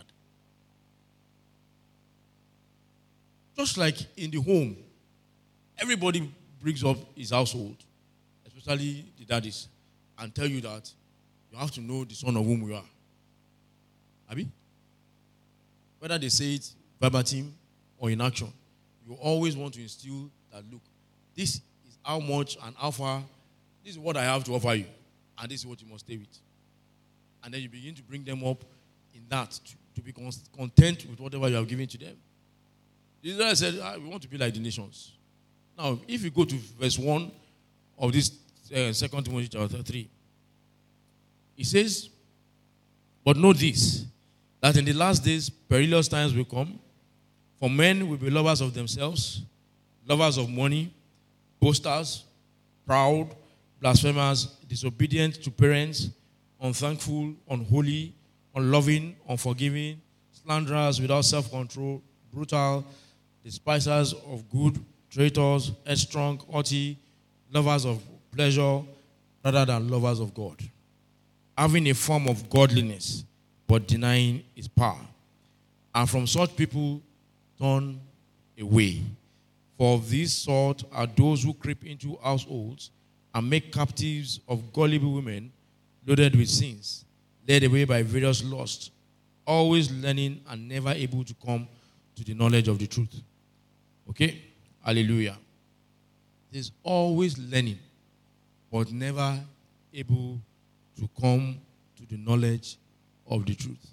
Just like in the home, everybody brings up his household, especially the daddies, and tell you that you have to know the son of whom you are. Abi? Whether they say it verbatim or in action, you always want to instill that, look, this is how much and how far, this is what I have to offer you, and this is what you must stay with. And then you begin to bring them up in that, to, to be content with whatever you have given to them. Israel said, ah, we want to be like the nations. Now, if you go to verse one of this uh, Second Timothy chapter three, it says, but know this, that in the last days perilous times will come, for men will be lovers of themselves, lovers of money, boasters, proud, blasphemers, disobedient to parents, unthankful, unholy, unloving, unforgiving, slanderers without self-control, brutal, despisers of good, traitors, headstrong, haughty, lovers of pleasure rather than lovers of God, having a form of godliness but denying its power. And from such people turn away. For of this sort are those who creep into households and make captives of gullible women loaded with sins, led away by various lusts, always learning and never able to come to the knowledge of the truth. Okay? Hallelujah. There's always learning, but never able to come to the knowledge of the truth.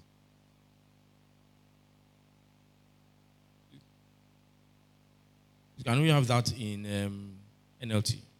Can we have that in um, N L T?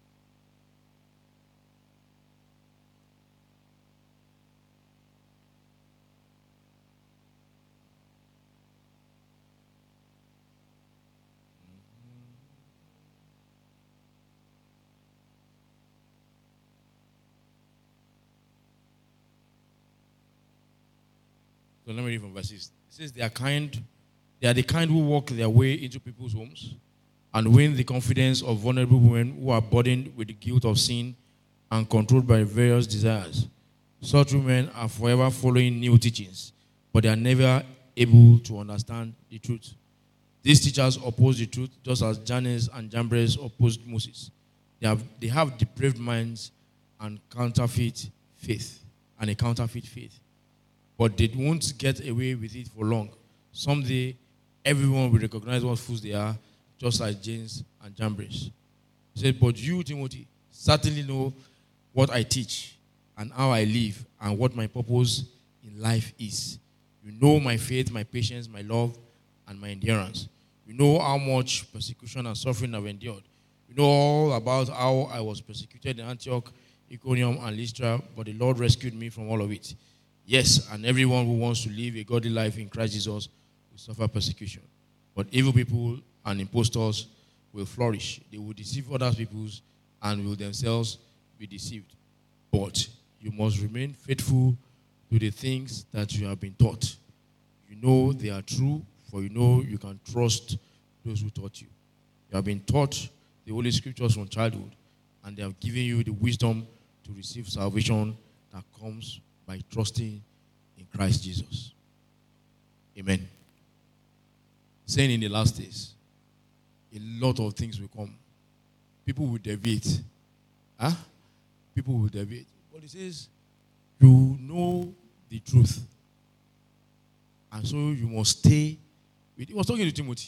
So let me read from verses. It says, they are kind, they are the kind who walk their way into people's homes and win the confidence of vulnerable women who are burdened with the guilt of sin and controlled by various desires. Such women are forever following new teachings, but they are never able to understand the truth. These teachers oppose the truth just as Jannes and Jambres opposed Moses. They have, they have depraved minds and counterfeit faith, and a counterfeit faith. But they won't get away with it for long. Someday, everyone will recognize what fools they are, just like James and Jambres. He said, but you, Timothy, certainly know what I teach and how I live and what my purpose in life is. You know my faith, my patience, my love, and my endurance. You know how much persecution and suffering I've endured. You know all about how I was persecuted in Antioch, Iconium, and Lystra, but the Lord rescued me from all of it. Yes, and everyone who wants to live a godly life in Christ Jesus will suffer persecution. But evil people and impostors will flourish. They will deceive other people and will themselves be deceived. But you must remain faithful to the things that you have been taught. You know they are true, for you know you can trust those who taught you. You have been taught the Holy Scriptures from childhood, and they have given you the wisdom to receive salvation that comes by trusting in Christ Jesus. Amen. Saying in the last days, a lot of things will come. People will deviate. Huh? People will deviate. But he says, you know the truth. And so you must stay with. He was talking to Timothy.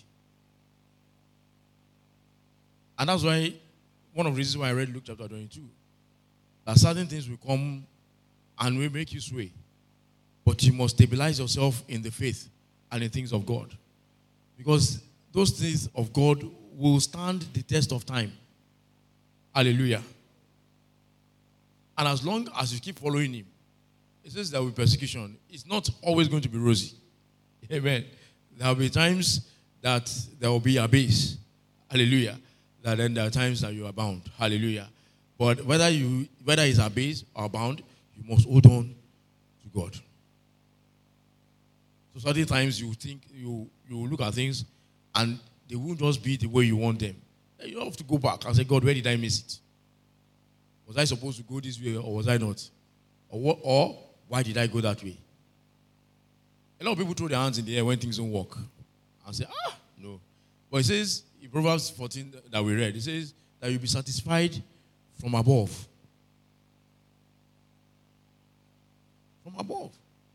And that's why, one of the reasons why I read Luke chapter twenty-two, that certain things will come and will make you sway. But you must stabilize yourself in the faith and in things of God. Because those things of God will stand the test of time. Hallelujah. And as long as you keep following him, it says there will be persecution. It's not always going to be rosy. Amen. There will be times that there will be a base. Hallelujah. That then there are times that you are bound. Hallelujah. But whether you whether it's a base or bound, you must hold on to God. So certain times you think you you look at things and they won't just be the way you want them. You have to go back and say, God, where did I miss it? Was I supposed to go this way or was I not? Or, what, or why did I go that way? A lot of people throw their hands in the air when things don't work and say, ah, no. But it says in Proverbs fourteen that we read, it says that you'll be satisfied from above. From above.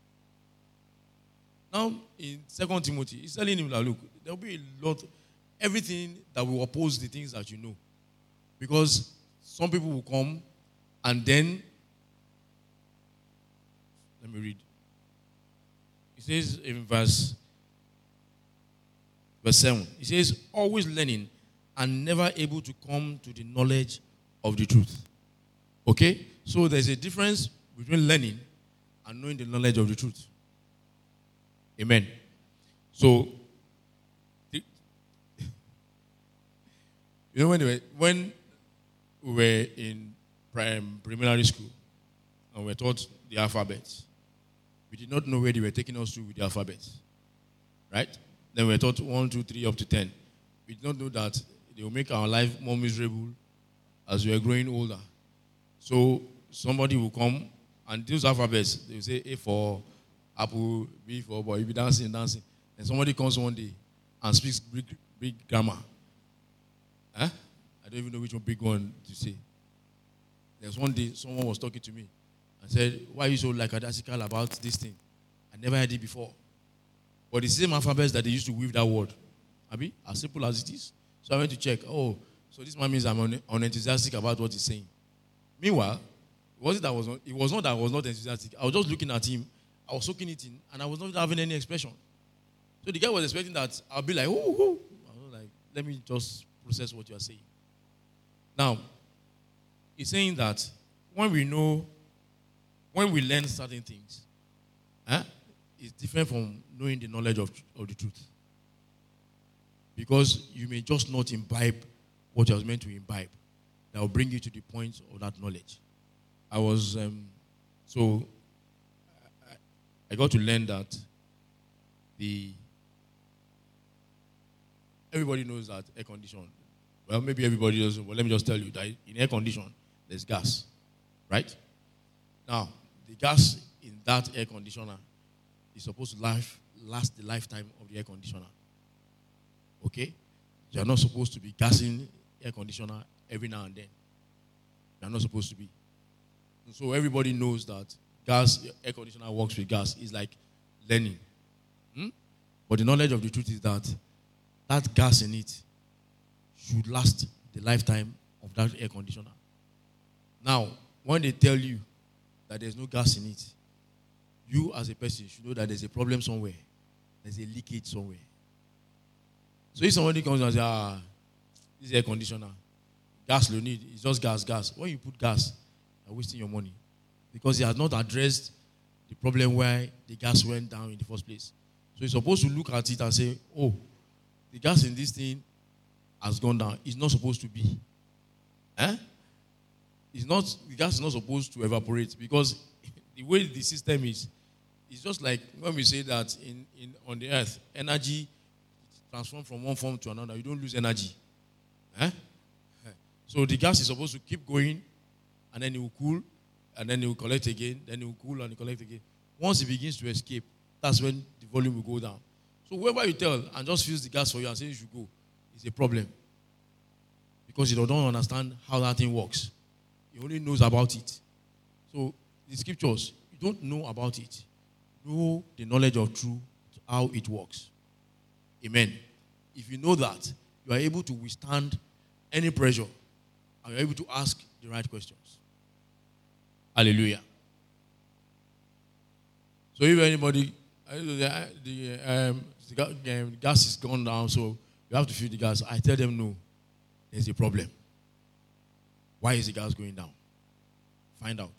Now, in Second Timothy, he's telling him that, look, there will be a lot, everything that will oppose the things that you know. Because some people will come and then, let me read. It says in verse, verse seven, it says, always learning and never able to come to the knowledge of the truth. Okay? So there's a difference between learning and knowing the knowledge of the truth. Amen. So, the, you know, when, were, when we were in prim, preliminary school and we were taught the alphabet, we did not know where they were taking us to with the alphabet. Right? Then we were taught one, two, three, up to ten. We did not know that they will make our life more miserable as we are growing older. So, somebody will come and those alphabets, they will say A for apple, B for boy, you'll be dancing, dancing. And somebody comes one day and speaks big, big grammar. Huh? I don't even know which one big one to say. There's one day someone was talking to me and said, why are you so lackadaisical about this thing? I never heard it before. But the same alphabets that they used to weave that word. Abi, as simple as it is. So I went to check. Oh, so this man means I'm un- unenthusiastic about what he's saying. Meanwhile, it wasn't that I was not, it was not that I was not enthusiastic. I was just looking at him. I was soaking it in, and I was not having any expression. So the guy was expecting that I'll be like, oh, oh. I was like, let me just process what you are saying. Now, he's saying that when we know, when we learn certain things, eh, it's different from knowing the knowledge of, of the truth. Because you may just not imbibe what you are meant to imbibe. That will bring you to the point of that knowledge. I was, um, so, I got to learn that the everybody knows that air condition. Well, maybe everybody doesn't, but let me just tell you that in air condition, there's gas. Right? Now, the gas in that air conditioner is supposed to last, last the lifetime of the air conditioner. Okay? You are not supposed to be gassing air conditioner every now and then. You are not supposed to be. And so everybody knows that gas, air conditioner works with gas. It's like learning. Hmm? But the knowledge of the truth is that that gas in it should last the lifetime of that air conditioner. Now, when they tell you that there's no gas in it, you as a person should know that there's a problem somewhere. There's a leakage somewhere. So if somebody comes and says, ah, this is air conditioner, gas you need, it's just gas, gas. When you put gas, you're wasting your money. Because he has not addressed the problem where the gas went down in the first place. So he's supposed to look at it and say, oh, the gas in this thing has gone down. It's not supposed to be. Eh? It's not, the gas is not supposed to evaporate because the way the system is, it's just like when we say that in, in on the earth, energy transforms from one form to another. You don't lose energy. Eh? So the gas is supposed to keep going and then it will cool. And then it will collect again, then it will cool and it collect again. Once it begins to escape, that's when the volume will go down. So whoever you tell and just fills the gas for you and says you should go, it's a problem. because he don't understand how that thing works. He only knows about it. So the scriptures, you don't know about it. Know the knowledge of truth, how it works. Amen. If you know that, you are able to withstand any pressure and you're able to ask the right questions. Hallelujah. So if anybody, the, the, um, the gas is gone down, so you have to fill the gas. I tell them no, there's a problem. Why is the gas going down? Find out.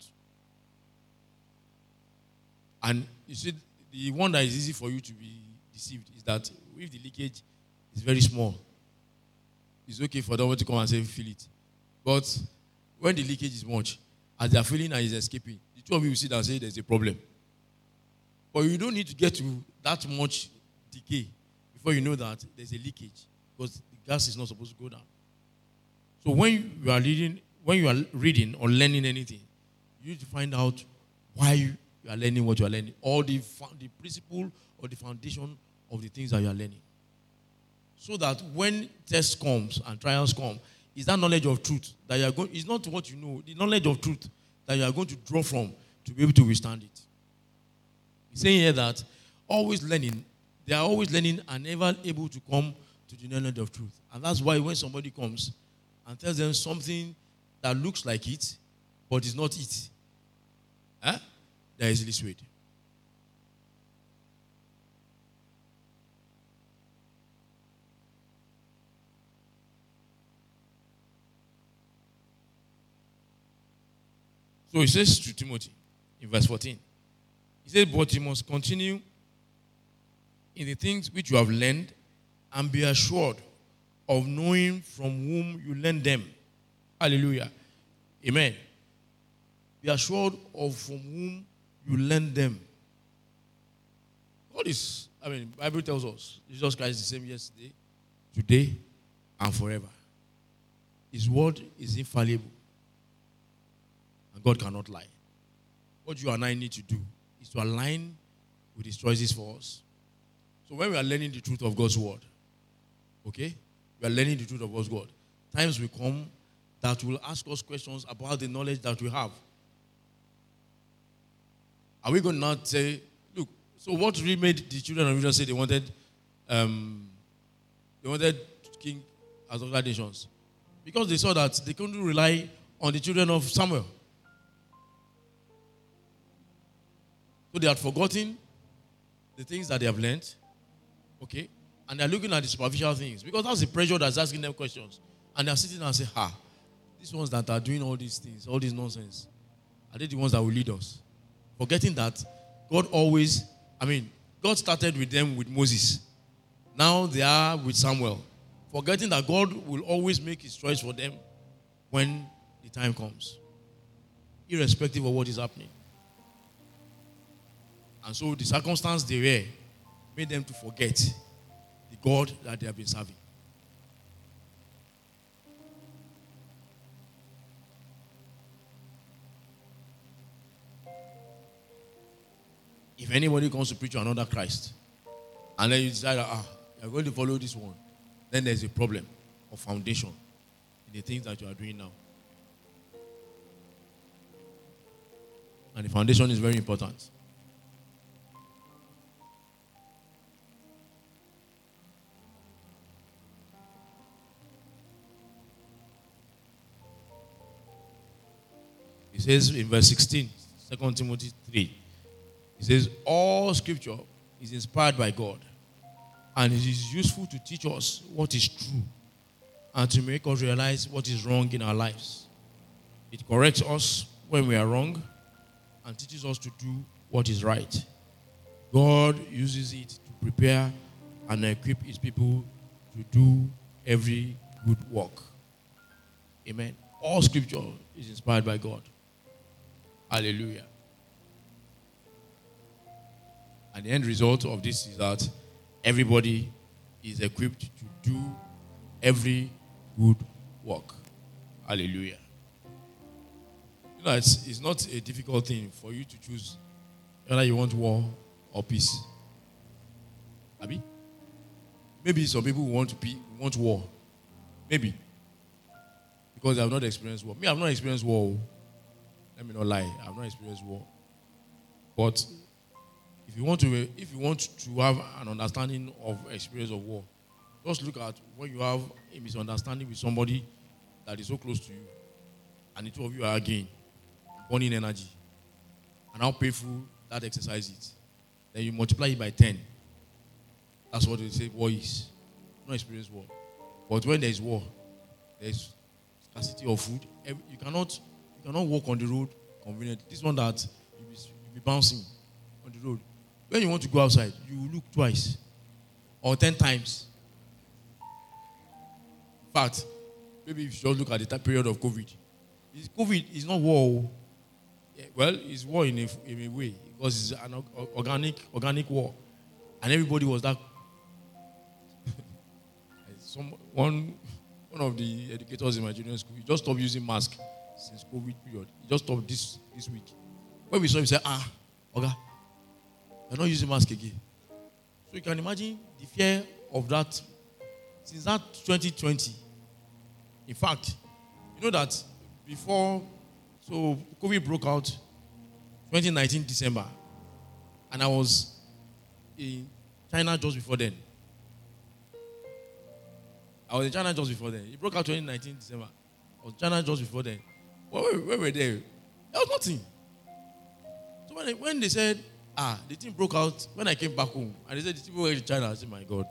And you see, the one that is easy for you to be deceived is that if the leakage is very small, it's okay for them to come and say, feel it. But when the leakage is much, as they are feeling and is escaping, the two of you will sit and say there's a problem. But you don't need to get to that much decay before you know that there's a leakage, because the gas is not supposed to go down. So when you are reading, when you are reading or learning anything, you need to find out why you are learning what you are learning, or the the principle or the foundation of the things that you are learning. So that when tests comes and trials come, is that knowledge of truth that you are going, it's not what you know, the knowledge of truth that you are going to draw from to be able to withstand it. He's saying here that always learning, they are always learning and never able to come to the knowledge of truth. And that's why when somebody comes and tells them something that looks like it, but is not it, eh? They are easily swayed. So he says to Timothy in verse fourteen, he said, but you must continue in the things which you have learned and be assured of knowing from whom you learned them. Hallelujah. Amen. Be assured of from whom you learned them. God is, I mean, the Bible tells us Jesus Christ is the same yesterday, today, and forever. His word is infallible. And God cannot lie. What you and I need to do is to align with his choices for us. So when we are learning the truth of God's word, okay, we are learning the truth of God's word, times will come that will ask us questions about the knowledge that we have. Are we going to not say, look, so what really made the children of Israel say they wanted um, they wanted king as other nations? Because they saw that they couldn't rely on the children of Samuel. So they had forgotten the things that they have learned, okay? And they're looking at the superficial things, because that's the pressure that's asking them questions. And they're sitting and saying, ha, these ones that are doing all these things, all this nonsense, are they the ones that will lead us? Forgetting that God always, I mean, God started with them with Moses. Now they are with Samuel. Forgetting that God will always make his choice for them when the time comes, irrespective of what is happening. And so the circumstance they were made them to forget the God that they have been serving. If anybody comes to preach another Christ, and then you decide, ah, you're going to follow this one, then there's a problem of foundation in the things that you are doing now. And the foundation is very important. It says in verse sixteen, Second Timothy three, it says, all scripture is inspired by God, and it is useful to teach us what is true and to make us realize what is wrong in our lives. It corrects us when we are wrong and teaches us to do what is right. God uses it to prepare and equip his people to do every good work. Amen. All scripture is inspired by God. Hallelujah. And the end result of this is that everybody is equipped to do every good work. Hallelujah. You know, it's, it's not a difficult thing for you to choose whether you want war or peace. Abi? Maybe some people want to be, want war. Maybe. Because they have not experienced war. Me, I have not experienced war. Let me not lie. I have not experienced war. But if you want to, if you want to have an understanding of experience of war, just look at when you have a misunderstanding with somebody that is so close to you, and the two of you are arguing, burning energy, and how painful that exercise is. Then you multiply it by ten. That's what they say war is. No experience war. But when there is war, there is scarcity of food. You cannot, you cannot walk on the road conveniently. This one that you'll be, you'll be bouncing on the road. When you want to go outside, you look twice or ten times. In fact, maybe if you just look at the time period of COVID, COVID is not war. Well, it's war in a, in a way because it's an organic, organic war, and everybody was that. Some one, one of the educators in my junior school, he just stopped using mask since COVID period. He just stopped this this week. When we saw him, he said, "Ah, Oga, you're not using mask again." So you can imagine the fear of that since that twenty twenty. In fact, you know that before, so COVID broke out twenty nineteen December, and I was in China just before then. I was in China just before then. It broke out twenty nineteen December. I was in China just before then. Well, when we were there, there was nothing. So when they, when they said, ah, the thing broke out, when I came back home, and they said the people were in China, I said, my God.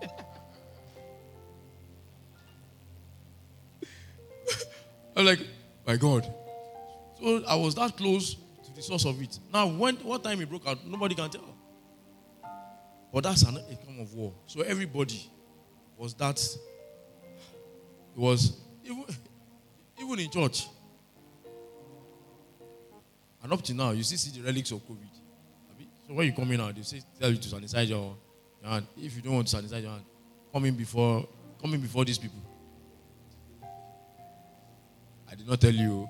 I'm like, my God. So I was that close to the source of it. Now, when what time it broke out, nobody can tell. But that's an outcome of war. So everybody was that. It was even, even in church. And up to now, you still see the relics of COVID. So when you come in now, they say tell you to sanitize your, your hand. If you don't want to sanitize your hand, come in before come in before these people. I did not tell you.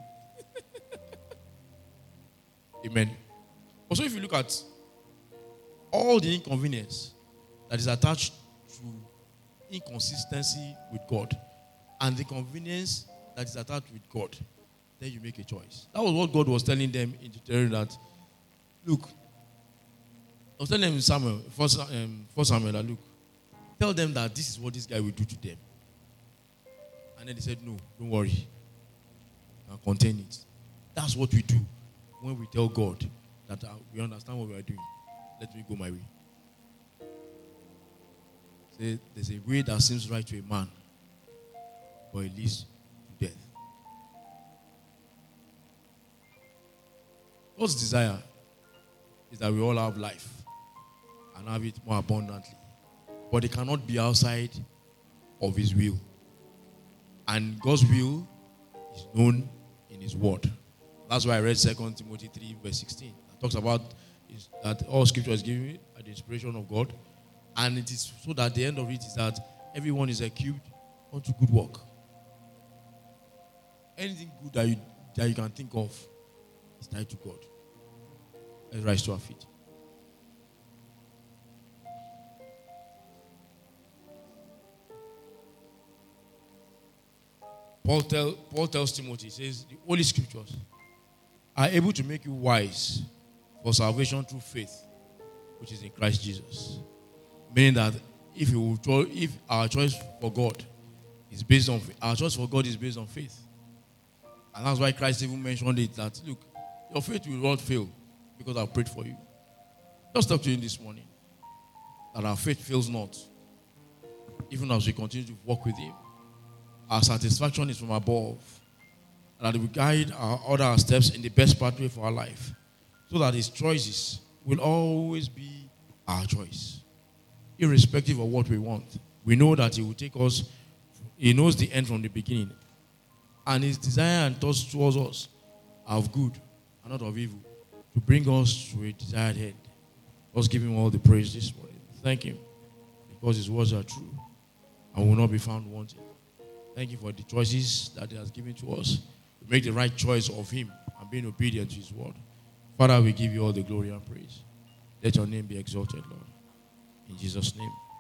Amen. Also, if you look at all the inconvenience that is attached to inconsistency with God and the convenience that is attached with God, then you make a choice. That was what God was telling them in Deuteronomy that, look, I was telling them in Samuel, first, um, first Samuel, that look, tell them that this is what this guy will do to them. And then they said, no, don't worry. And contain it. That's what we do when we tell God that uh, we understand what we are doing. Let me go my way. Say, there's a way that seems right to a man, but it leads to death. God's desire is that we all have life and have it more abundantly. But it cannot be outside of His will. And God's will is known in His word. That's why I read Second Timothy three, verse sixteen. That talks about is that all scripture is given at the inspiration of God. And it is so that the end of it is that everyone is equipped unto good work. Anything good that you, that you can think of is tied to God. Let's rise to our feet. Paul, tell, Paul tells Timothy, he says, the Holy Scriptures are able to make you wise for salvation through faith, which is in Christ Jesus. Meaning that if you will cho- if our choice for God is based on our choice for God is based on faith. And that's why Christ even mentioned it that look, your faith will not fail because I've prayed for you. Just talk to you this morning that our faith fails not, even as we continue to walk with Him. Our satisfaction is from above, and that we guide our order our steps in the best pathway for our life, so that His choices will always be our choice, irrespective of what we want. We know that He will take us. He knows the end from the beginning, and His desire and thoughts towards us are of good and not of evil, to bring us to a desired end. Let's give Him all the praise this morning. Thank Him, because His words are true and will not be found wanting. Thank you for the choices that He has given to us. We make the right choice of Him and being obedient to His word. Father, we give you all the glory and praise. Let your name be exalted, Lord. In Jesus' name.